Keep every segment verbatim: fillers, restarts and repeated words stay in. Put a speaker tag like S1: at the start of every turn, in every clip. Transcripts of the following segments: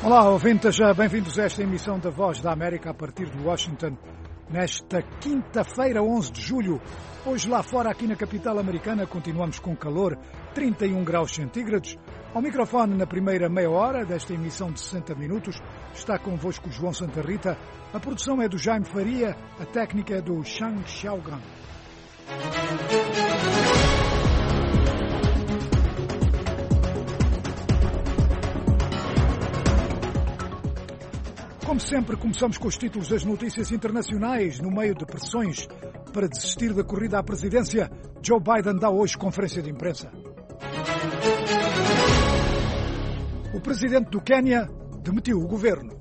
S1: Olá, ouvintes, bem-vindos a esta emissão da Voz da América a partir de Washington, nesta quinta-feira, onze de julho. Hoje lá fora, aqui na capital americana, continuamos com calor, trinta e um graus centígrados. Ao microfone, na primeira meia hora desta emissão de sessenta minutos, está convosco o João Santa Rita. A produção é do Jaime Faria, a técnica é do Shang Xiaogang. Como sempre, começamos com os títulos das notícias internacionais. No meio de pressões para desistir da corrida à presidência, Joe Biden dá hoje conferência de imprensa. O presidente do Quênia demitiu o governo.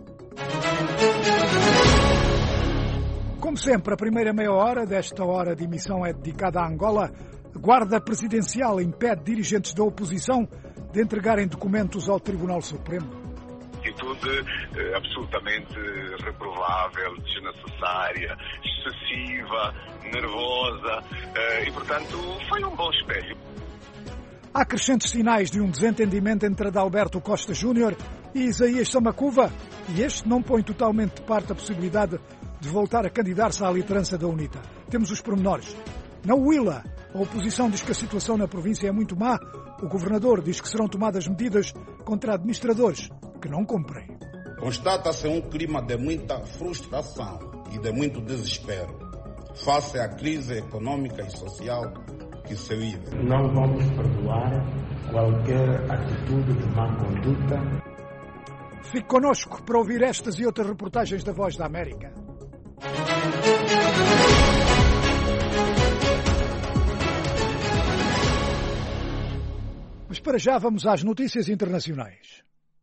S1: Como sempre, a primeira meia hora desta hora de emissão é dedicada à Angola. A Guarda Presidencial impede dirigentes da oposição de entregarem documentos ao Tribunal Supremo.
S2: Atitude eh, absolutamente reprovável, desnecessária, excessiva, nervosa eh, e, portanto, foi um bom espelho.
S1: Há crescentes sinais de um desentendimento entre Adalberto Costa Júnior e Isaías Samacuva, e este não põe totalmente de parte a possibilidade de voltar a candidatar-se à liderança da UNITA. Temos os pormenores. Na Huila, a oposição diz que a situação na província é muito má. O governador diz que serão tomadas medidas contra administradores que não cumprem.
S3: Constata-se um clima de muita frustração e de muito desespero face à crise econômica e social que se vive.
S4: Não vamos perdoar qualquer atitude de má conduta.
S1: Fique connosco para ouvir estas e outras reportagens da Voz da América. Mas para já vamos às notícias internacionais.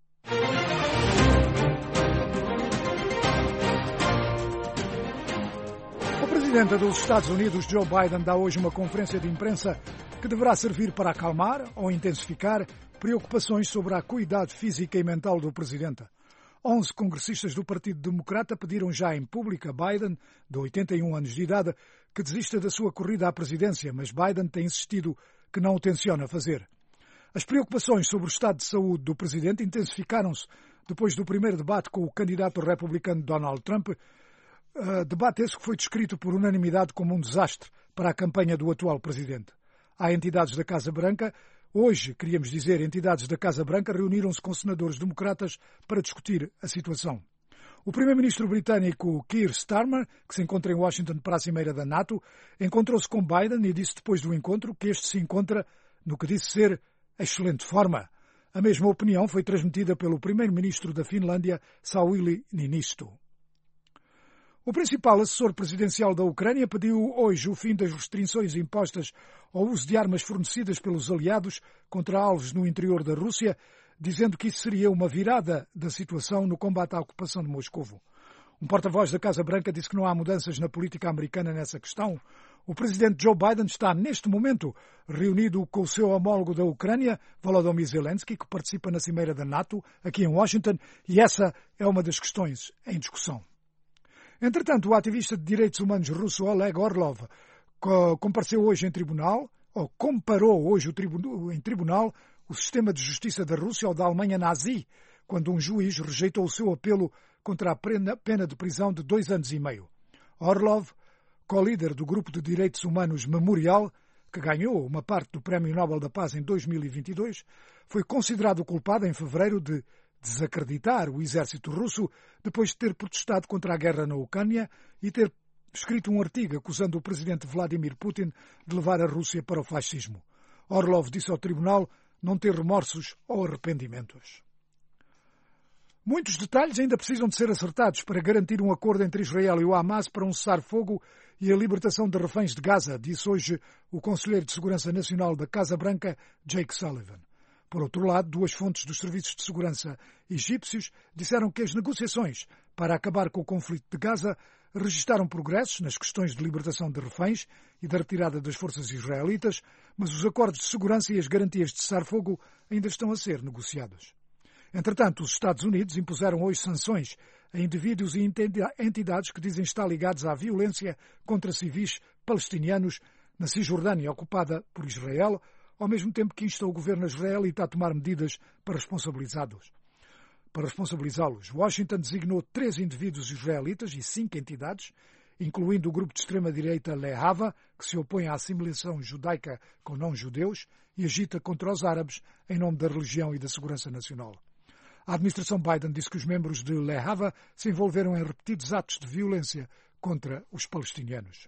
S1: O presidente dos Estados Unidos, Joe Biden, dá hoje uma conferência de imprensa que deverá servir para acalmar ou intensificar preocupações sobre a acuidade física e mental do presidente. Onze congressistas do Partido Democrata pediram já em público a Biden, de oitenta e um anos de idade, que desista da sua corrida à presidência, mas Biden tem insistido que não o tenciona fazer. As preocupações sobre o estado de saúde do presidente intensificaram-se depois do primeiro debate com o candidato republicano Donald Trump, uh, debate esse que foi descrito por unanimidade como um desastre para a campanha do atual presidente. Há entidades da Casa Branca, hoje, queríamos dizer, entidades da Casa Branca reuniram-se com senadores democratas para discutir a situação. O primeiro-ministro britânico Keir Starmer, que se encontra em Washington para a cimeira da NATO, encontrou-se com Biden e disse depois do encontro que este se encontra no que disse ser excelente forma. A mesma opinião foi transmitida pelo primeiro-ministro da Finlândia, Sauli Niinisto. O principal assessor presidencial da Ucrânia pediu hoje o fim das restrições impostas ao uso de armas fornecidas pelos aliados contra alvos no interior da Rússia, dizendo que isso seria uma virada da situação no combate à ocupação de Moscovo. Um porta-voz da Casa Branca disse que não há mudanças na política americana nessa questão. O presidente Joe Biden está, neste momento, reunido com o seu homólogo da Ucrânia, Volodymyr Zelensky, que participa na cimeira da NATO, aqui em Washington, e essa é uma das questões em discussão. Entretanto, o ativista de direitos humanos russo Oleg Orlov compareceu hoje em tribunal, ou comparou hoje o tribu- em tribunal o sistema de justiça da Rússia ao da Alemanha nazi, quando um juiz rejeitou o seu apelo contra a pena de prisão de dois anos e meio. Orlov, co-líder do grupo de direitos humanos Memorial, que ganhou uma parte do Prémio Nobel da Paz em dois mil e vinte e dois, foi considerado culpado em fevereiro de desacreditar o exército russo depois de ter protestado contra a guerra na Ucrânia e ter escrito um artigo acusando o presidente Vladimir Putin de levar a Rússia para o fascismo. Orlov disse ao tribunal não ter remorsos ou arrependimentos. Muitos detalhes ainda precisam de ser acertados para garantir um acordo entre Israel e o Hamas para um cessar-fogo e a libertação de reféns de Gaza, disse hoje o conselheiro de Segurança Nacional da Casa Branca, Jake Sullivan. Por outro lado, duas fontes dos serviços de segurança egípcios disseram que as negociações para acabar com o conflito de Gaza registaram progressos nas questões de libertação de reféns e da retirada das forças israelitas, mas os acordos de segurança e as garantias de cessar-fogo ainda estão a ser negociados. Entretanto, os Estados Unidos impuseram hoje sanções a indivíduos e entidades que dizem estar ligados à violência contra civis palestinianos na Cisjordânia ocupada por Israel, ao mesmo tempo que insta o governo israelita a tomar medidas para responsabilizá-los. Para responsabilizá-los, Washington designou três indivíduos israelitas e cinco entidades, incluindo o grupo de extrema-direita Lehava, que se opõe à assimilação judaica com não-judeus e agita contra os árabes em nome da religião e da segurança nacional. A administração Biden disse que os membros de Lehava se envolveram em repetidos atos de violência contra os palestinianos.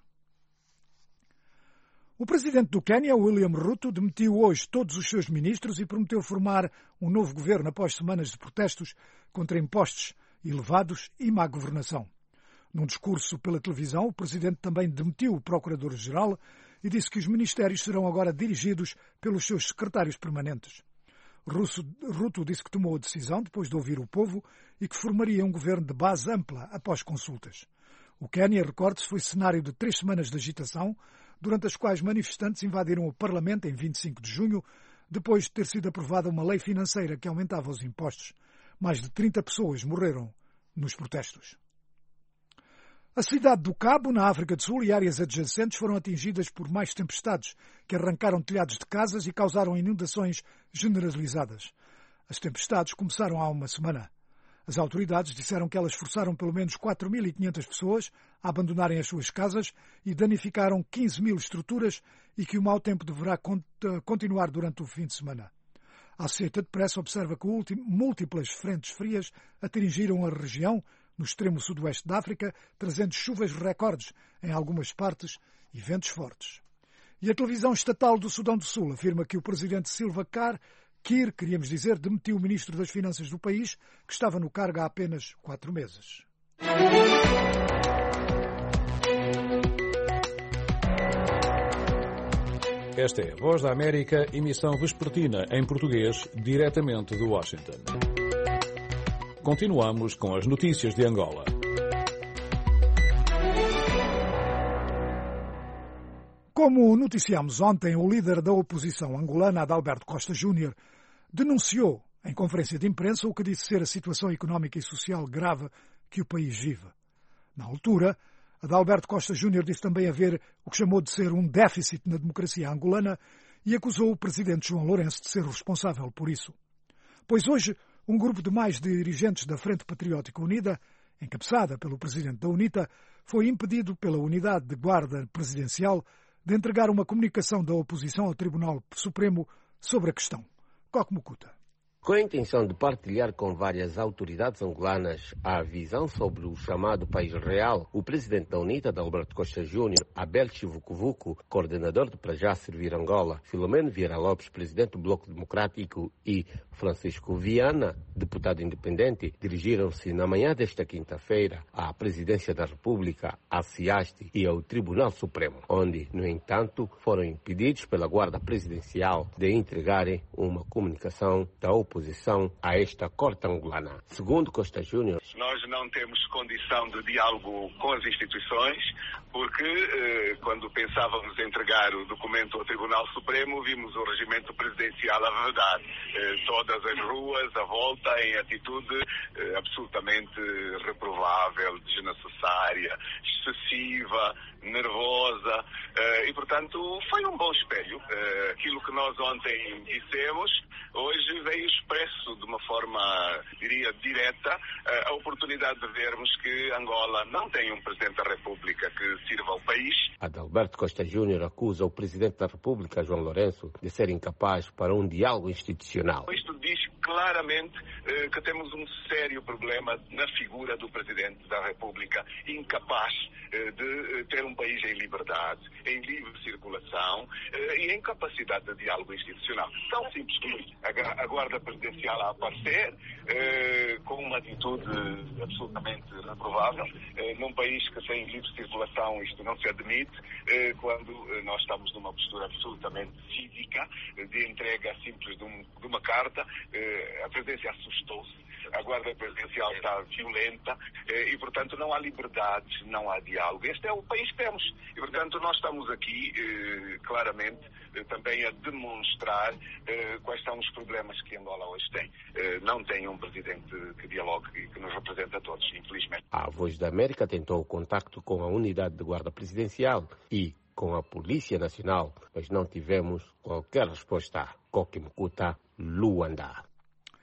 S1: O presidente do Quênia, William Ruto, demitiu hoje todos os seus ministros e prometeu formar um novo governo após semanas de protestos contra impostos elevados e má governação. Num discurso pela televisão, o presidente também demitiu o procurador-geral e disse que os ministérios serão agora dirigidos pelos seus secretários permanentes. Ruto disse que tomou a decisão depois de ouvir o povo e que formaria um governo de base ampla após consultas. O Quênia, recorde-se, foi cenário de três semanas de agitação, durante as quais manifestantes invadiram o Parlamento em vinte e cinco de junho, depois de ter sido aprovada uma lei financeira que aumentava os impostos. Mais de trinta pessoas morreram nos protestos. A cidade do Cabo, na África do Sul, e áreas adjacentes foram atingidas por mais tempestades que arrancaram telhados de casas e causaram inundações generalizadas. As tempestades começaram há uma semana. As autoridades disseram que elas forçaram pelo menos quatro mil e quinhentas pessoas a abandonarem as suas casas e danificaram quinze mil estruturas e que o mau tempo deverá continuar durante o fim de semana. A Associated Press observa que múltiplas frentes frias atingiram a região no extremo sudoeste da África, trazendo chuvas recordes em algumas partes e ventos fortes. E a televisão estatal do Sudão do Sul afirma que o presidente Salva Kiir, queríamos dizer, demitiu o ministro das Finanças do país, que estava no cargo há apenas quatro meses.
S5: Esta é a Voz da América, emissão vespertina em português, diretamente de Washington. Continuamos com as notícias de Angola.
S1: Como noticiámos ontem, o líder da oposição angolana, Adalberto Costa Júnior, denunciou em conferência de imprensa o que disse ser a situação económica e social grave que o país vive. Na altura, Adalberto Costa Júnior disse também haver o que chamou de ser um déficit na democracia angolana e acusou o presidente João Lourenço de ser responsável por isso. Pois hoje, um grupo de mais dirigentes da Frente Patriótica Unida, encabeçada pelo presidente da UNITA, foi impedido pela Unidade de Guarda Presidencial de entregar uma comunicação da oposição ao Tribunal Supremo sobre a questão. Coque Mucuta.
S6: Com a intenção de partilhar com várias autoridades angolanas a visão sobre o chamado País Real, o presidente da UNITA, Adalberto Costa Júnior, Abel Chivucovuco, coordenador do Para Já Servir Angola, Filomeno Vieira Lopes, presidente do Bloco Democrático, e Francisco Viana, deputado independente, dirigiram-se na manhã desta quinta-feira à Presidência da República, à CIASTE e ao Tribunal Supremo, onde, no entanto, foram impedidos pela Guarda Presidencial de entregarem uma comunicação da oposição oposição a esta Corte angolana. Segundo Costa Júnior,
S2: nós não temos condição de diálogo com as instituições, porque eh, quando pensávamos entregar o documento ao Tribunal Supremo, vimos o regimento presidencial a vedar eh, todas as ruas à volta em atitude eh, absolutamente reprovável, desnecessária, excessiva, nervosa, eh, e portanto foi um bom espelho. Eh, aquilo que nós ontem dissemos, hoje veio expresso de uma forma, diria, direta, a oportunidade de vermos que Angola não tem um Presidente da República que sirva ao país.
S6: Adalberto Costa Júnior acusa o Presidente da República, João Lourenço, de ser incapaz para um diálogo institucional.
S2: Isto diz claramente eh, que temos um sério problema na figura do Presidente da República, incapaz eh, de ter um país em liberdade, em livre circulação eh, e em capacidade de diálogo institucional. Tão simples como isso. A, a Guarda Presidencial a aparecer eh, com uma atitude absolutamente reprovável. Eh, num país que tem livre circulação, isto não se admite, eh, quando eh, nós estamos numa postura absolutamente cívica, eh, de entrega simples de, um, de uma carta. Eh, a presidência assustou-se, a Guarda Presidencial está violenta eh, e, portanto, não há liberdade, não há diálogo. Este é o país que temos e, portanto, nós estamos aqui eh, claramente eh, também a demonstrar eh, quais são os problemas que Angola hoje tem. Eh, não tem um presidente que dialogue e que nos representa a todos, infelizmente.
S6: A Voz da América tentou o contacto com a Unidade de Guarda Presidencial e com a Polícia Nacional, mas não tivemos qualquer resposta. Coque Mucuta, Luanda.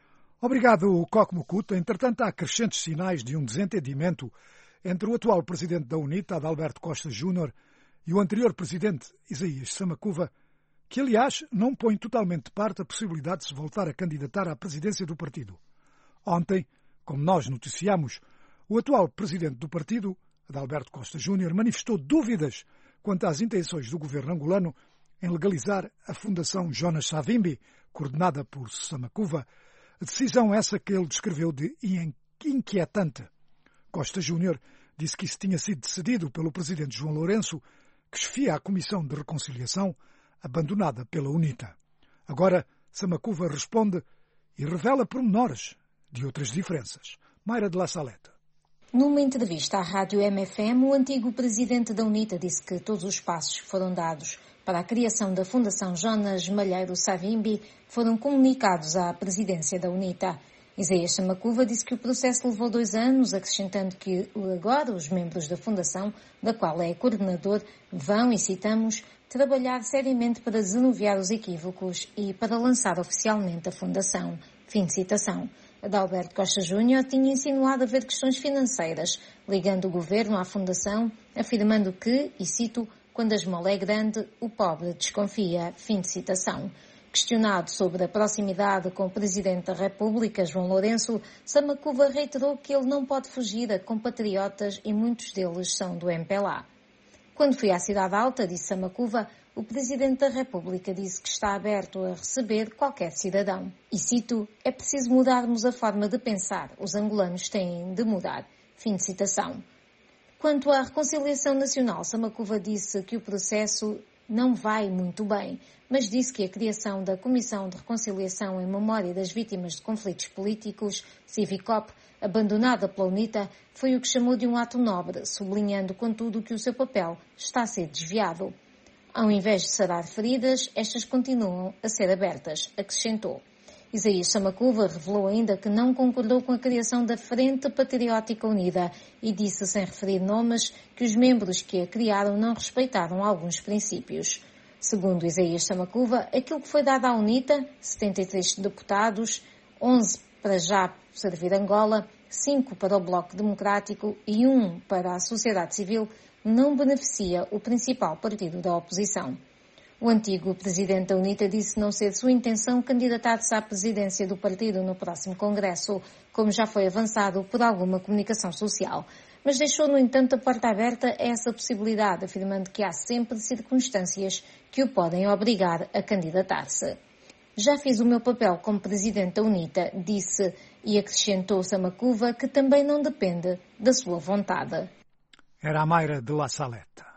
S1: Obrigado, Coque Mucuta. Entretanto, há crescentes sinais de um desentendimento entre o atual presidente da UNITA, Adalberto Costa Júnior, e o anterior presidente, Isaías Samacuva, que, aliás, não põe totalmente de parte a possibilidade de se voltar a candidatar à presidência do partido. Ontem, como nós noticiamos, o atual presidente do partido, Adalberto Costa Júnior, manifestou dúvidas quanto às intenções do governo angolano em legalizar a Fundação Jonas Savimbi, coordenada por Samacuva, decisão essa que ele descreveu de inquietante. Costa Júnior disse que isso tinha sido decidido pelo presidente João Lourenço, que chefia a Comissão de Reconciliação, abandonada pela UNITA. Agora, Samacuva responde e revela pormenores de outras diferenças. Mayra de la Saleta.
S7: Numa entrevista à Rádio M F M, o antigo presidente da UNITA disse que todos os passos que foram dados para a criação da Fundação Jonas Malheiro Savimbi foram comunicados à presidência da UNITA. Isaías Samacuva disse que o processo levou dois anos, acrescentando que agora os membros da Fundação, da qual é coordenador, vão, e citamos, trabalhar seriamente para desanuviar os equívocos e para lançar oficialmente a Fundação. Fim de citação. Adalberto Costa Júnior tinha insinuado haver questões financeiras, ligando o governo à Fundação, afirmando que, e cito, quando a esmola é grande, o pobre desconfia. Fim de citação. Questionado sobre a proximidade com o Presidente da República, João Lourenço, Samacuva reiterou que ele não pode fugir a compatriotas e muitos deles são do M P L A. Quando fui à Cidade Alta, disse Samacuva, o Presidente da República disse que está aberto a receber qualquer cidadão. E cito, é preciso mudarmos a forma de pensar, os angolanos têm de mudar. Fim de citação. Quanto à reconciliação nacional, Samacuva disse que o processo não vai muito bem, mas disse que a criação da Comissão de Reconciliação em Memória das Vítimas de Conflitos Políticos, Civicop, abandonada pela UNITA, foi o que chamou de um ato nobre, sublinhando, contudo, que o seu papel está a ser desviado. Ao invés de sarar feridas, estas continuam a ser abertas, acrescentou. Isaías Samacuva revelou ainda que não concordou com a criação da Frente Patriótica Unida e disse, sem referir nomes, que os membros que a criaram não respeitaram alguns princípios. Segundo Isaías Samacuva, aquilo que foi dado à UNITA, setenta e três deputados, onze para já servir Angola, cinco para o Bloco Democrático e um para a sociedade civil, não beneficia o principal partido da oposição. O antigo presidente da UNITA disse não ser sua intenção candidatar-se à presidência do partido no próximo congresso, como já foi avançado por alguma comunicação social. Mas deixou, no entanto, a porta aberta a essa possibilidade, afirmando que há sempre circunstâncias que o podem obrigar a candidatar-se. Já fiz o meu papel como presidente da UNITA, disse, e acrescentou Samacuva que também não depende da sua vontade.
S1: Era a Mayra de la Saleta.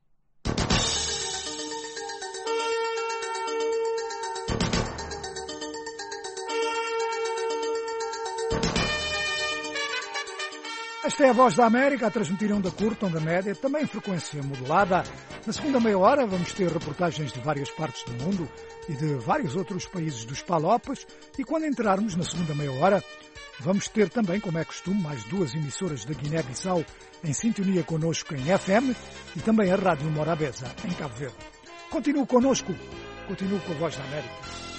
S1: Esta é a Voz da América, a transmitir onda curta, onda média, também frequência modulada. Na segunda meia hora vamos ter reportagens de várias partes do mundo e de vários outros países dos Palopes. E quando entrarmos na segunda meia hora, vamos ter também, como é costume, mais duas emissoras da Guiné-Bissau em sintonia connosco em F M e também a Rádio Morabeza, em Cabo Verde. Continue connosco, continue com a Voz da América.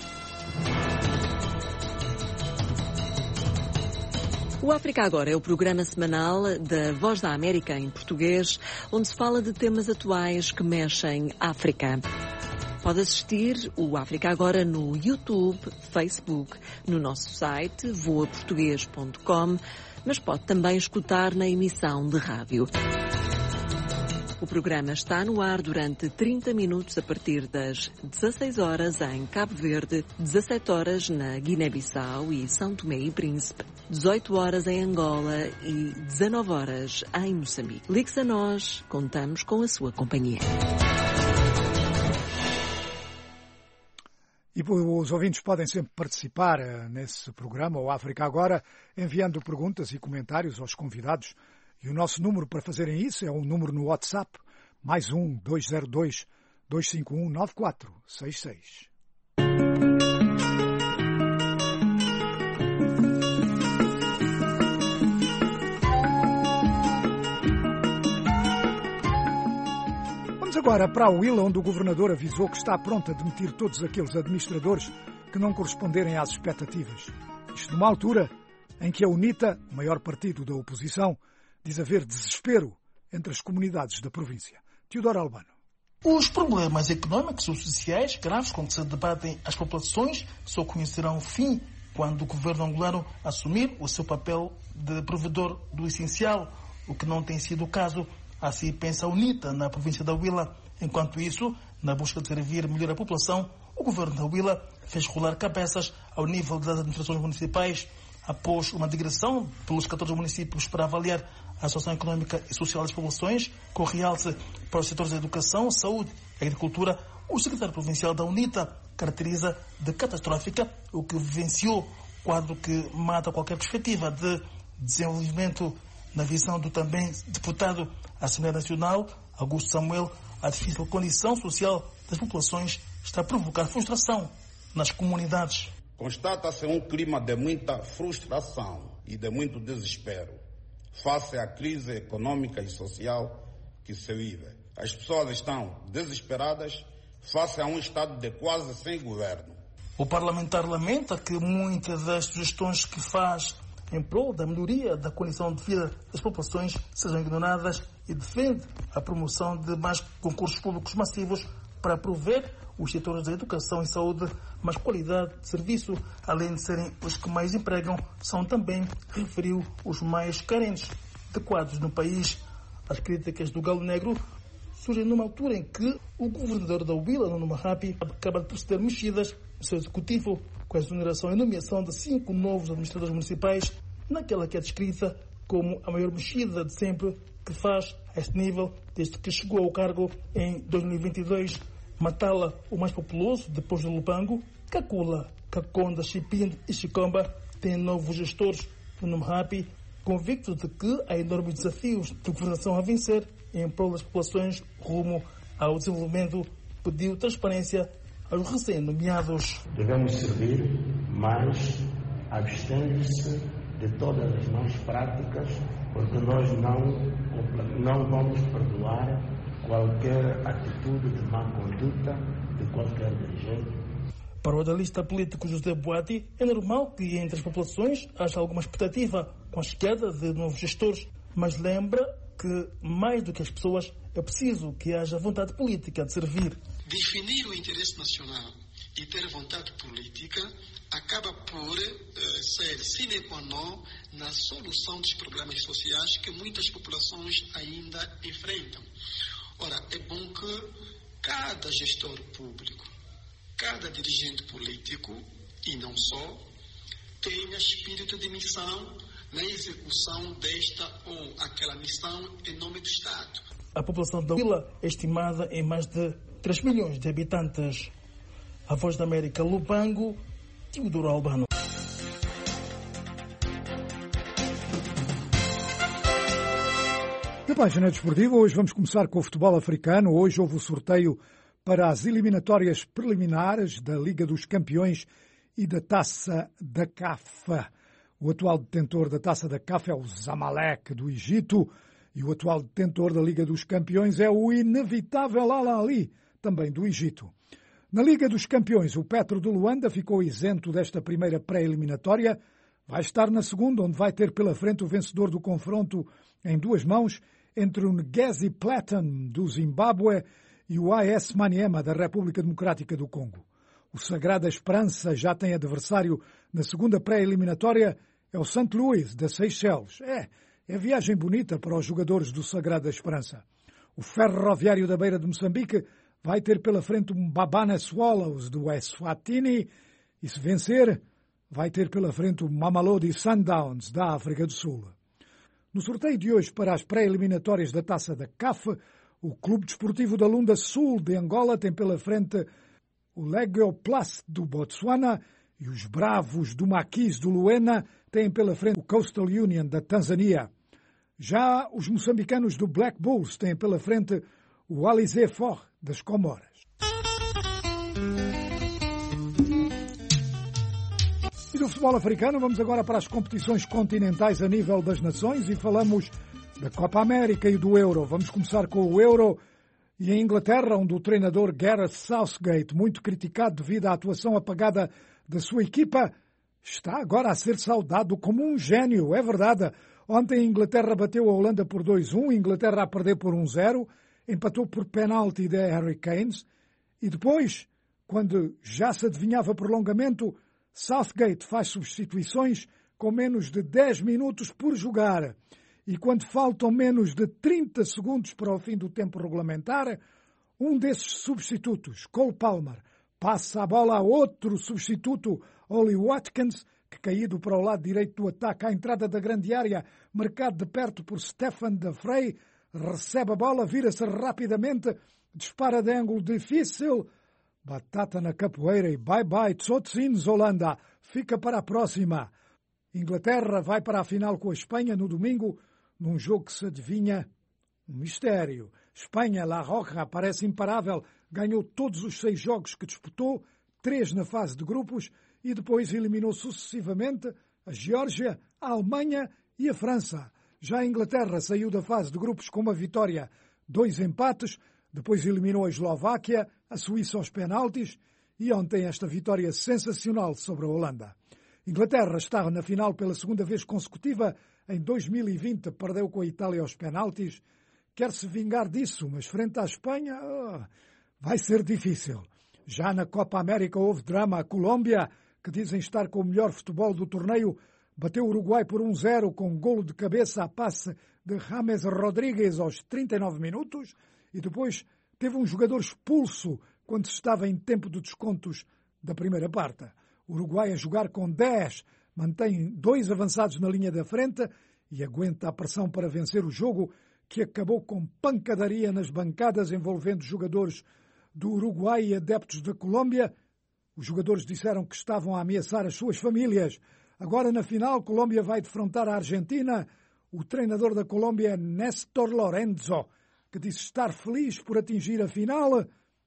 S8: O África Agora é o programa semanal da Voz da América em português, onde se fala de temas atuais que mexem África. Pode assistir o África Agora no YouTube, Facebook, no nosso site voa português ponto com, mas pode também escutar na emissão de rádio. O programa está no ar durante trinta minutos a partir das dezasseis horas em Cabo Verde, dezassete horas na Guiné-Bissau e São Tomé e Príncipe, dezoito horas em Angola e dezanove horas em Moçambique. Ligue-se a nós, contamos com a sua companhia.
S1: E os ouvintes podem sempre participar nesse programa, o África Agora, enviando perguntas e comentários aos convidados. E o nosso número para fazerem isso é um número no WhatsApp, mais um, dois zero dois, dois cinco um, nove quatro seis seis. Vamos agora para a Huila, onde o governador avisou que está pronto a demitir todos aqueles administradores que não corresponderem às expectativas. Isto numa altura em que a UNITA, o maior partido da oposição, diz haver desespero entre as comunidades da província. Teodoro Albano.
S9: Os problemas económicos e sociais graves com que se debatem as populações só conhecerão o fim quando o governo angolano assumir o seu papel de provedor do essencial, o que não tem sido o caso. Assim pensa a UNITA na província da Huila. Enquanto isso, na busca de servir melhor a população, o governo da Huila fez rolar cabeças ao nível das administrações municipais. Após uma digressão pelos catorze municípios para avaliar a situação económica e social das populações, com realce para os setores da educação, saúde e agricultura, o secretário provincial da UNITA caracteriza de catastrófica o que vivenciou, quadro que mata qualquer perspectiva de desenvolvimento. Na visão do também deputado à Assembleia Nacional, Augusto Samuel, a difícil condição social das populações está a provocar frustração nas comunidades.
S3: Constata-se um clima de muita frustração e de muito desespero face à crise econômica e social que se vive. As pessoas estão desesperadas face a um estado de quase sem governo.
S9: O parlamentar lamenta que muitas das sugestões que faz em prol da melhoria da condição de vida das populações sejam ignoradas e defende a promoção de mais concursos públicos massivos para prover os setores da educação e saúde mais qualidade de serviço, além de serem os que mais empregam, são também, referiu, os mais carentes de quadros no país. As críticas do Galo Negro surgem numa altura em que o governador da Huila, Nuno Marrapi, acaba de proceder mexidas no seu executivo com a exoneração e nomeação de cinco novos administradores municipais, naquela que é descrita como a maior mexida de sempre que faz a este nível desde que chegou ao cargo em dois mil e vinte e dois. Matala, o mais populoso, depois do Lubango, Cacula, Caconda, Chipinde e Chicomba, têm novos gestores. Nuno Marrapi, convicto de que há enormes desafios de governação a vencer em prol das populações rumo ao desenvolvimento, pediu transparência aos recém-nomeados.
S4: Devemos servir, mas abstendo-se de todas as más práticas, porque nós não, não vamos perdoar qualquer atitude de má conduta de qualquer dirigente.
S9: Para o analista político José Boati, é normal que entre as populações haja alguma expectativa com a chegada de novos gestores, mas lembra que, mais do que as pessoas, é preciso que haja vontade política de servir.
S10: Definir o interesse nacional e ter vontade política acaba por uh, ser sine qua non na solução dos problemas sociais que muitas populações ainda enfrentam. Ora, é bom que cada gestor público, cada dirigente político, e não só, tenha espírito de missão na execução desta ou aquela missão em nome do Estado.
S9: A população da Huila é estimada em mais de três milhões de habitantes. A Voz da América, Lubango, Teodoro Albano.
S1: Na página desportiva, hoje vamos começar com o futebol africano. Hoje houve o sorteio para as eliminatórias preliminares da Liga dos Campeões e da Taça da C A F. O atual detentor da Taça da C A F é o Zamalek do Egito e o atual detentor da Liga dos Campeões é o inevitável Al Ahly, também do Egito. Na Liga dos Campeões, o Petro de Luanda ficou isento desta primeira pré-eliminatória. Vai estar na segunda, onde vai ter pela frente o vencedor do confronto em duas mãos entre o Ngezi Platinum do Zimbábue e o A S Maniema da República Democrática do Congo. O Sagrada Esperança já tem adversário na segunda pré-eliminatória, é o Saint Louis das Seychelles. É, é viagem bonita para os jogadores do Sagrada Esperança. O Ferroviário da Beira de Moçambique vai ter pela frente o Mbabane Swallows do Eswatini e, se vencer, vai ter pela frente o Mamelodi Sundowns da África do Sul. No sorteio de hoje para as pré-eliminatórias da Taça da C A F, o Clube Desportivo da Lunda Sul de Angola tem pela frente o Legoplast do Botsuana e os Bravos do Maquis do Luena têm pela frente o Coastal Union da Tanzânia. Já os moçambicanos do Black Bulls têm pela frente o Alizé Fort das Comoras. E do futebol africano, vamos agora para as competições continentais a nível das nações e falamos da Copa América e do Euro. Vamos começar com o Euro e em Inglaterra, onde o treinador Gareth Southgate, muito criticado devido à atuação apagada da sua equipa, está agora a ser saudado como um gênio, é verdade. Ontem a Inglaterra bateu a Holanda por dois a um, a Inglaterra a perder por um a zero, empatou por penalti de Harry Kane e depois, quando já se adivinhava prolongamento, Southgate faz substituições com menos de dez minutos por jogar. E quando faltam menos de trinta segundos para o fim do tempo regulamentar, um desses substitutos, Cole Palmer, passa a bola a outro substituto, Ollie Watkins, que caído para o lado direito do ataque à entrada da grande área, marcado de perto por Stefan de Vrij, recebe a bola, vira-se rapidamente, dispara de ângulo difícil, batata na capoeira e bye-bye, Tsotsins, Holanda, fica para a próxima. Inglaterra vai para a final com a Espanha no domingo, num jogo que se adivinha um mistério. Espanha, La Roja, parece imparável, ganhou todos os seis jogos que disputou, três na fase de grupos, e depois eliminou sucessivamente a Geórgia, a Alemanha e a França. Já a Inglaterra saiu da fase de grupos com uma vitória, dois empates, depois eliminou a Eslováquia, a Suíça aos penaltis, e ontem esta vitória sensacional sobre a Holanda. Inglaterra está na final pela segunda vez consecutiva. Em dois mil e vinte perdeu com a Itália aos penaltis. Quer-se vingar disso, mas frente à Espanha oh, vai ser difícil. Já na Copa América houve drama. A Colômbia, que dizem estar com o melhor futebol do torneio, bateu o Uruguai por um a zero com um golo de cabeça a passe de James Rodríguez aos trinta e nove minutos e depois teve um jogador expulso quando se estava em tempo de descontos da primeira parte. O Uruguai a jogar com dez, mantém dois avançados na linha da frente e aguenta a pressão para vencer o jogo, que acabou com pancadaria nas bancadas envolvendo jogadores do Uruguai e adeptos da Colômbia. Os jogadores disseram que estavam a ameaçar as suas famílias. Agora, na final, Colômbia vai defrontar a Argentina. O treinador da Colômbia é Néstor Lorenzo, que disse estar feliz por atingir a final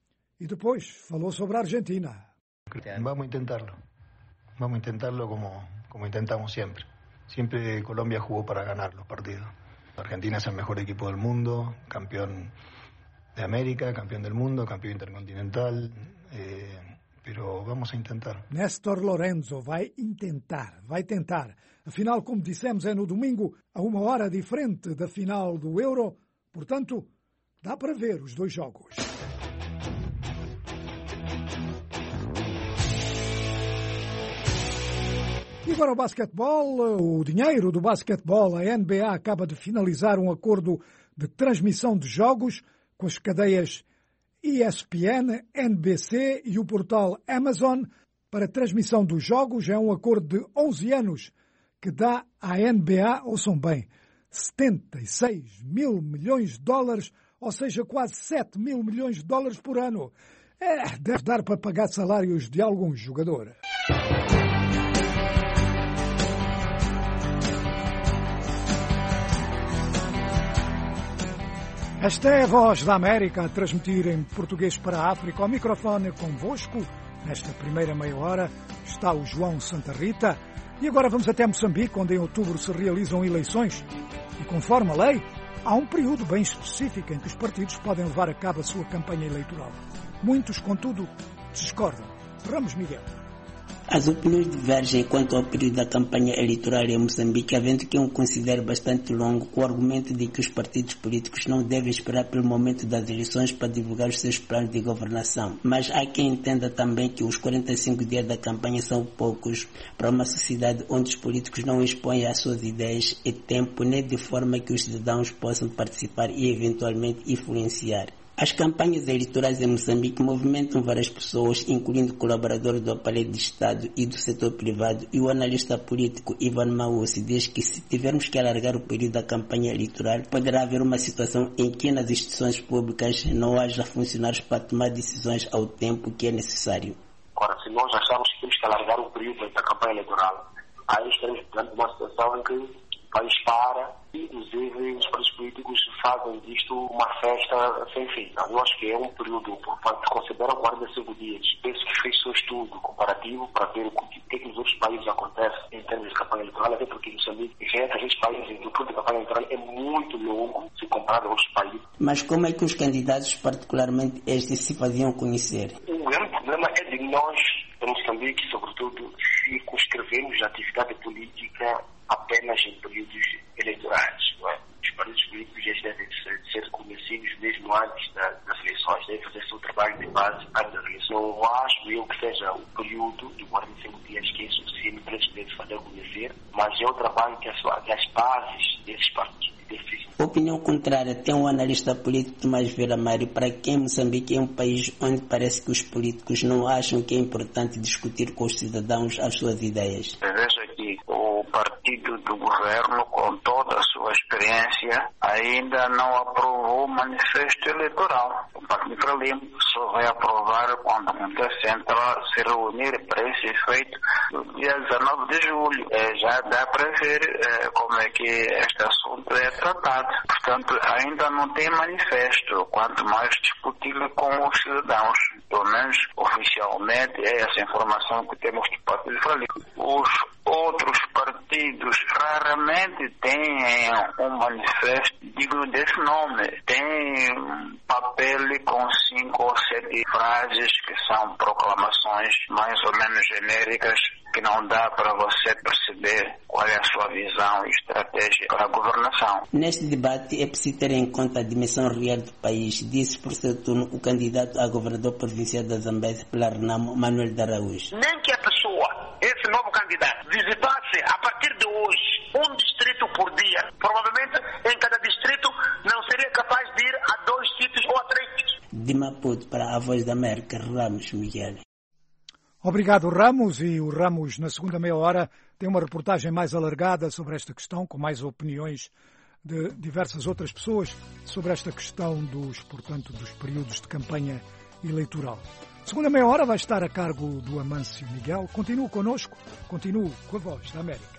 S1: e depois falou sobre a Argentina.
S11: Vamos a intentarlo. Vamos a intentarlo como, como intentamos siempre. Siempre Colombia jugó para ganar los partidos. Argentina es el mejor equipo del mundo, campeón de América, campeón del mundo, campeón intercontinental, eh, pero vamos a intentar.
S1: Néstor Lorenzo vai intentar, vai tentar. A final, como dissemos, é no domingo, a uma hora diferente da final do Euro. Portanto, dá para ver os dois jogos. E agora o basquetebol, o dinheiro do basquetebol. A N B A acaba de finalizar um acordo de transmissão de jogos com as cadeias E S P N, N B C e o portal Amazon para transmissão dos jogos. É um acordo de onze anos que dá à N B A, ouçam bem, setenta e seis mil milhões de dólares, ou seja, quase sete mil milhões de dólares por ano. É, deve dar para pagar salários de alguns jogadores. Esta é a Voz da América a transmitir em português para a África. Ao microfone convosco, nesta primeira meia hora, está o João Santa Rita. E agora vamos até Moçambique, onde em outubro se realizam eleições. E conforme a lei, há um período bem específico em que os partidos podem levar a cabo a sua campanha eleitoral. Muitos, contudo, discordam. Ramos Miguel.
S12: As opiniões divergem quanto ao período da campanha eleitoral em Moçambique, havendo quem o considere bastante longo, com o argumento de que os partidos políticos não devem esperar pelo momento das eleições para divulgar os seus planos de governação. Mas há quem entenda também que os quarenta e cinco dias da campanha são poucos para uma sociedade onde os políticos não expõem as suas ideias e tempo, nem de forma que os cidadãos possam participar e eventualmente influenciar. As campanhas eleitorais em Moçambique movimentam várias pessoas, incluindo colaboradores do aparelho de Estado e do setor privado, e o analista político Ivan Maussi diz que se tivermos que alargar o período da campanha eleitoral, poderá haver uma situação em que nas instituições públicas não haja funcionários para tomar decisões ao tempo que é necessário.
S13: Agora, se nós achamos que temos que alargar o período da campanha eleitoral, aí estaremos diante de uma situação em que o país para, inclusive os partidos políticos fazem disto uma festa sem fim. Eu acho que é um período, portanto, consideram quarenta e cinco dias. Penso que fez seu estudo comparativo para ver o que, que, que nos outros países acontece em termos de campanha eleitoral, até porque Moçambique e entre os países, o período de campanha eleitoral é muito longo se comparado a outros países.
S12: Mas como é que os candidatos, particularmente estes, se faziam conhecer?
S13: O grande problema é de nós, em Moçambique, sobretudo, circunscrevemos a atividade política apenas em períodos eleitorais. Não é? Os partidos políticos eles devem ser, ser reconhecidos mesmo antes da, das eleições, devem fazer seu trabalho de base antes das eleições. Não acho eu que seja o período de quarenta e cinco dias que é suficiente para eles poderem fazer conhecer, mas é o trabalho que, a sua, que as bases desses partidos definem.
S12: Opinião contrária tem um analista político Tomás Vieira Mário, para quem Moçambique é um país onde parece que os políticos não acham que é importante discutir com os cidadãos as suas ideias.
S14: Veja aqui, o partido do governo, com toda a sua experiência, ainda não aprovou o manifesto eleitoral. O Partido Frelimo só vai aprovar quando a Conselho Central se reunir para esse efeito no dia dezenove de julho. É, já dá para ver é, como é que este assunto é tratado. Portanto, ainda não tem manifesto, quanto mais discutir com os cidadãos. Pelo menos oficialmente é essa informação que temos do Partido Frelimo. Os outros partidos raramente têm um manifesto digno desse nome. Tem um papel com cinco ou sete frases que são proclamações mais ou menos genéricas, que não dá para você perceber qual é a sua visão e estratégia para a governação.
S12: Neste debate é preciso ter em conta a dimensão real do país, disse por seu turno o candidato a governador provincial da Zambésia pela Renamo, Manuel de Araújo.
S15: Nem que a pessoa, esse novo candidato, visitasse a partir de hoje um distrito por dia, provavelmente em cada distrito não seria capaz de ir a dois sítios ou a três sítios.
S12: De Maputo para a Voz da América, Ramos Miguel.
S1: Obrigado, Ramos. E o Ramos, na segunda meia hora, tem uma reportagem mais alargada sobre esta questão, com mais opiniões de diversas outras pessoas sobre esta questão dos, portanto, dos períodos de campanha eleitoral. Segunda meia hora vai estar a cargo do Amâncio Miguel. Continue connosco, continue com a Voz da América.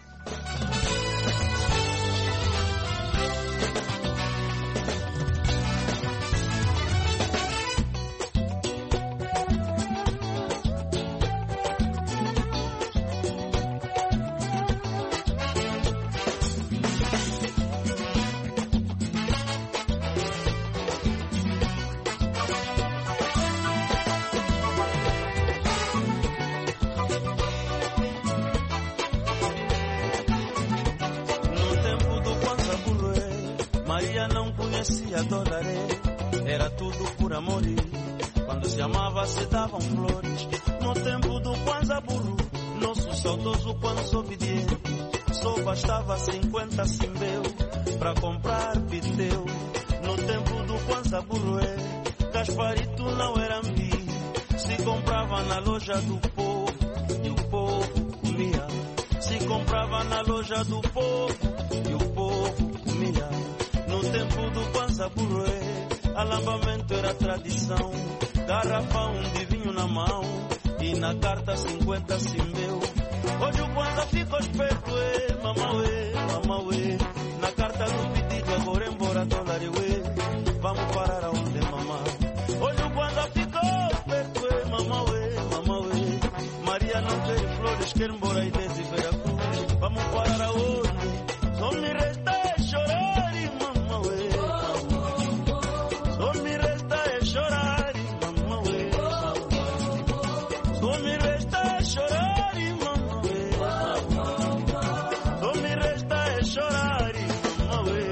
S16: Era tudo por amor e quando se amava se davam flores. No tempo do Kwanza Burro, nosso saudoso Kwanza obediente, só bastava cinquenta cimbeu para comprar piteu. No tempo do Kwanza Burro, Gasparito não era ambi, se comprava na loja do povo e o povo comia. Se comprava na loja do povo e o povo comia. No tempo do Kwanza Burro, alambamento era tradição, garrafão de vinho na mão e na carta cinquenta cimbeu. Hoje o Kwanza ficou esperto, é, mamauê, mamauê. Na carta do pedido agora embora dólar, ué. Vamos parar aonde, mamá? Hoje o Kwanza ficou esperto, é, mamauê, mamauê. Maria não quer flores, quer embora e desce Veracruz. Vamos parar aonde? Só me resta é chorar e mamauê. Só me resta é chorar e mamauê. Só me resta é chorar e mamauê. Só me resta é chorar e mamauê.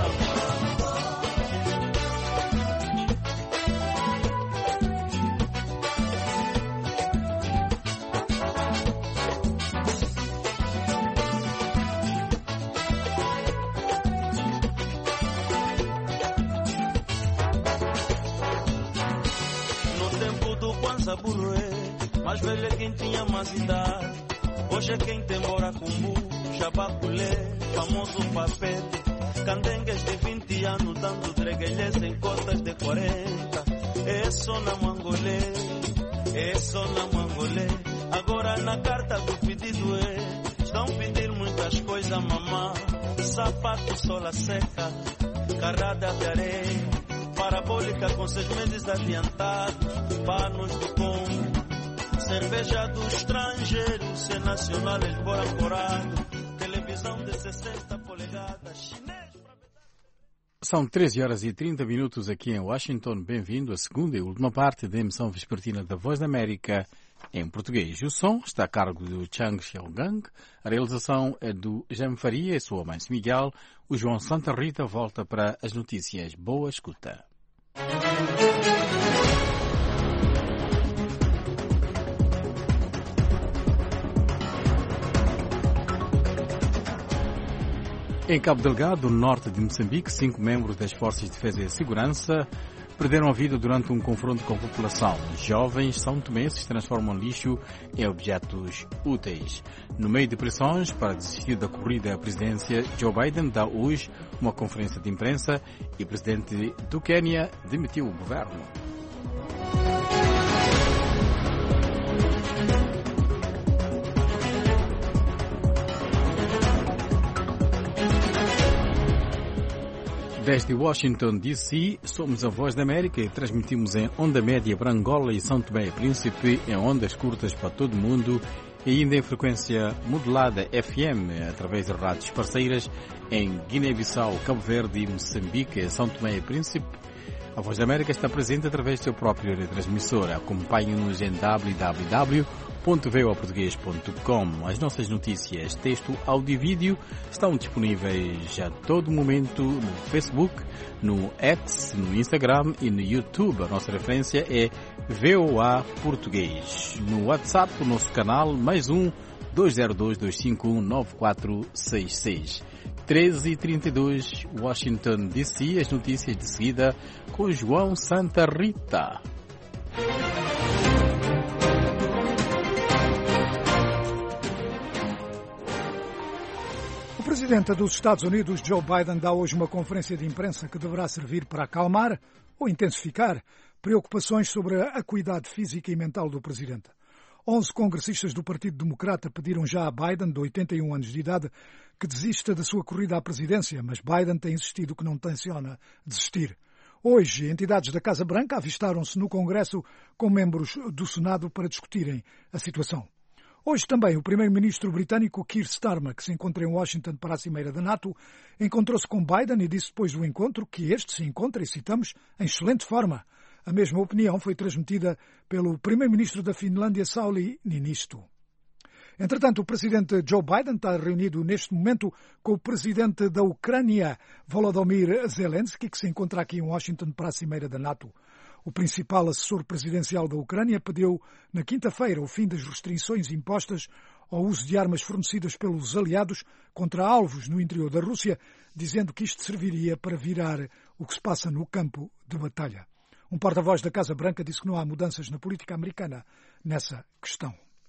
S16: Burro é, mais velho é quem tinha mais idade. Hoje é quem tem moracumbu, jabaculé, famoso papel. Candengues de vinte anos dando dreguelhas em cotas de quarenta. É só na mangolé, é só na mangolé. Agora na carta do pedido é, estão pedindo muitas coisas, mamá. Sapato, sola seca, carrada de areia. Parabólica com seis meses adiantados, panos de combo, cerveja do estrangeiro, ser nacional embora corado, televisão de sessenta polegadas, chinês.
S17: São treze horas e trinta minutos aqui em Washington. Bem-vindo à segunda e última parte da emissão vespertina da Voz da América em português. O som está a cargo do Chang Xiaogang, a realização é do Jean Faria e sua mãe Miguel. O João Santa Rita volta para as notícias. Boa escuta. Em Cabo Delgado, no norte de Moçambique, cinco membros das Forças de Defesa e Segurança perderam a vida durante um confronto com a população. Jovens são tomenses transformam lixo em objetos úteis. No meio de pressões para desistir da corrida à presidência, Joe Biden dá hoje uma conferência de imprensa e o presidente do Quênia demitiu o governo. Desde Washington, D C, somos a Voz da América e transmitimos em onda média para Angola e São Tomé e Príncipe, em ondas curtas para todo o mundo e ainda em frequência modulada F M através de rádios parceiras em Guiné-Bissau, Cabo Verde e Moçambique, São Tomé e Príncipe. A Voz da América está presente através do seu próprio retransmissor. Acompanhe-nos em w w w ponto voa português ponto com. As nossas notícias, texto, áudio e vídeo estão disponíveis a todo momento no Facebook, no X, no Instagram e no YouTube. A nossa referência é V O A Português. No WhatsApp, o nosso canal, mais um, dois zero dois, dois cinco um, nove quatro seis seis. treze e trinta e dois, Washington, D C. As notícias de seguida com João Santa Rita.
S1: O presidente dos Estados Unidos, Joe Biden, dá hoje uma conferência de imprensa que deverá servir para acalmar ou intensificar preocupações sobre a acuidade física e mental do presidente. Onze congressistas do Partido Democrata pediram já a Biden, de oitenta e um anos de idade, que desista da sua corrida à presidência, mas Biden tem insistido que não tenciona desistir. Hoje, entidades da Casa Branca avistaram-se no Congresso com membros do Senado para discutirem a situação. Hoje também o primeiro-ministro britânico Keir Starmer, que se encontra em Washington para a cimeira da NATO, encontrou-se com Biden e disse depois do encontro que este se encontra, e citamos, em excelente forma. A mesma opinião foi transmitida pelo primeiro-ministro da Finlândia, Sauli Niinisto. Entretanto, o presidente Joe Biden está reunido neste momento com o presidente da Ucrânia, Volodymyr Zelensky, que se encontra aqui em Washington para a cimeira da NATO. O principal assessor presidencial da Ucrânia pediu na quinta-feira o fim das restrições impostas ao uso de armas fornecidas pelos aliados contra alvos no interior da Rússia, dizendo que isto serviria para virar o que se passa no campo de batalha. Um porta-voz da Casa Branca disse que não há mudanças na política americana nessa questão.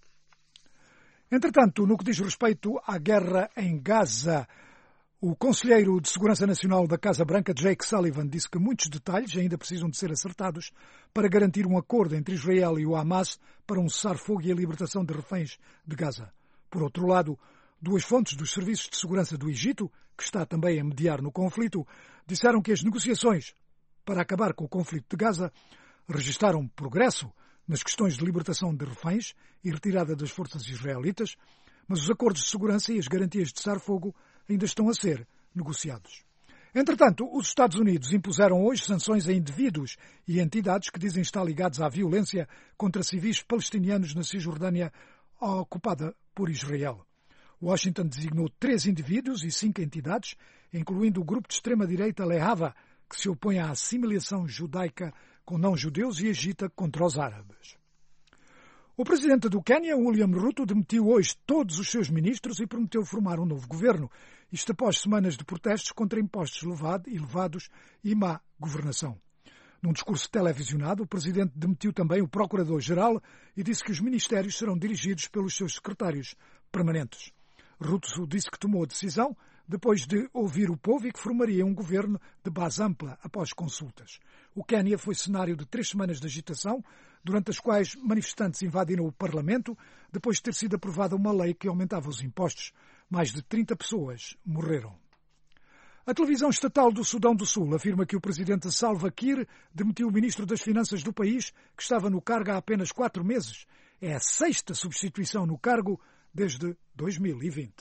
S1: Entretanto, no que diz respeito à guerra em Gaza, o conselheiro de Segurança Nacional da Casa Branca, Jake Sullivan, disse que muitos detalhes ainda precisam de ser acertados para garantir um acordo entre Israel e o Hamas para um cessar-fogo e a libertação de reféns de Gaza. Por outro lado, duas fontes dos serviços de segurança do Egito, que está também a mediar no conflito, disseram que as negociações para acabar com o conflito de Gaza registaram progresso nas questões de libertação de reféns e retirada das forças israelitas, mas os acordos de segurança e as garantias de cessar-fogo ainda estão a ser negociados. Entretanto, os Estados Unidos impuseram hoje sanções a indivíduos e entidades que dizem estar ligados à violência contra civis palestinianos na Cisjordânia ocupada por Israel. Washington designou três indivíduos e cinco entidades, incluindo o grupo de extrema-direita Lehava, que se opõe à assimilação judaica com não-judeus e agita contra os árabes. O presidente do Quênia, William Ruto, demitiu hoje todos os seus ministros e prometeu formar um novo governo, isto após semanas de protestos contra impostos elevados e má governação. Num discurso televisionado, o presidente demitiu também o procurador-geral e disse que os ministérios serão dirigidos pelos seus secretários permanentes. Ruto disse que tomou a decisão depois de ouvir o povo e que formaria um governo de base ampla após consultas. O Quênia foi cenário de três semanas de agitação, durante as quais manifestantes invadiram o Parlamento, depois de ter sido aprovada uma lei que aumentava os impostos. Mais de trinta pessoas morreram. A televisão estatal do Sudão do Sul afirma que o presidente Salva Kiir demitiu o ministro das Finanças do país, que estava no cargo há apenas quatro meses. É a sexta substituição no cargo desde dois mil e vinte.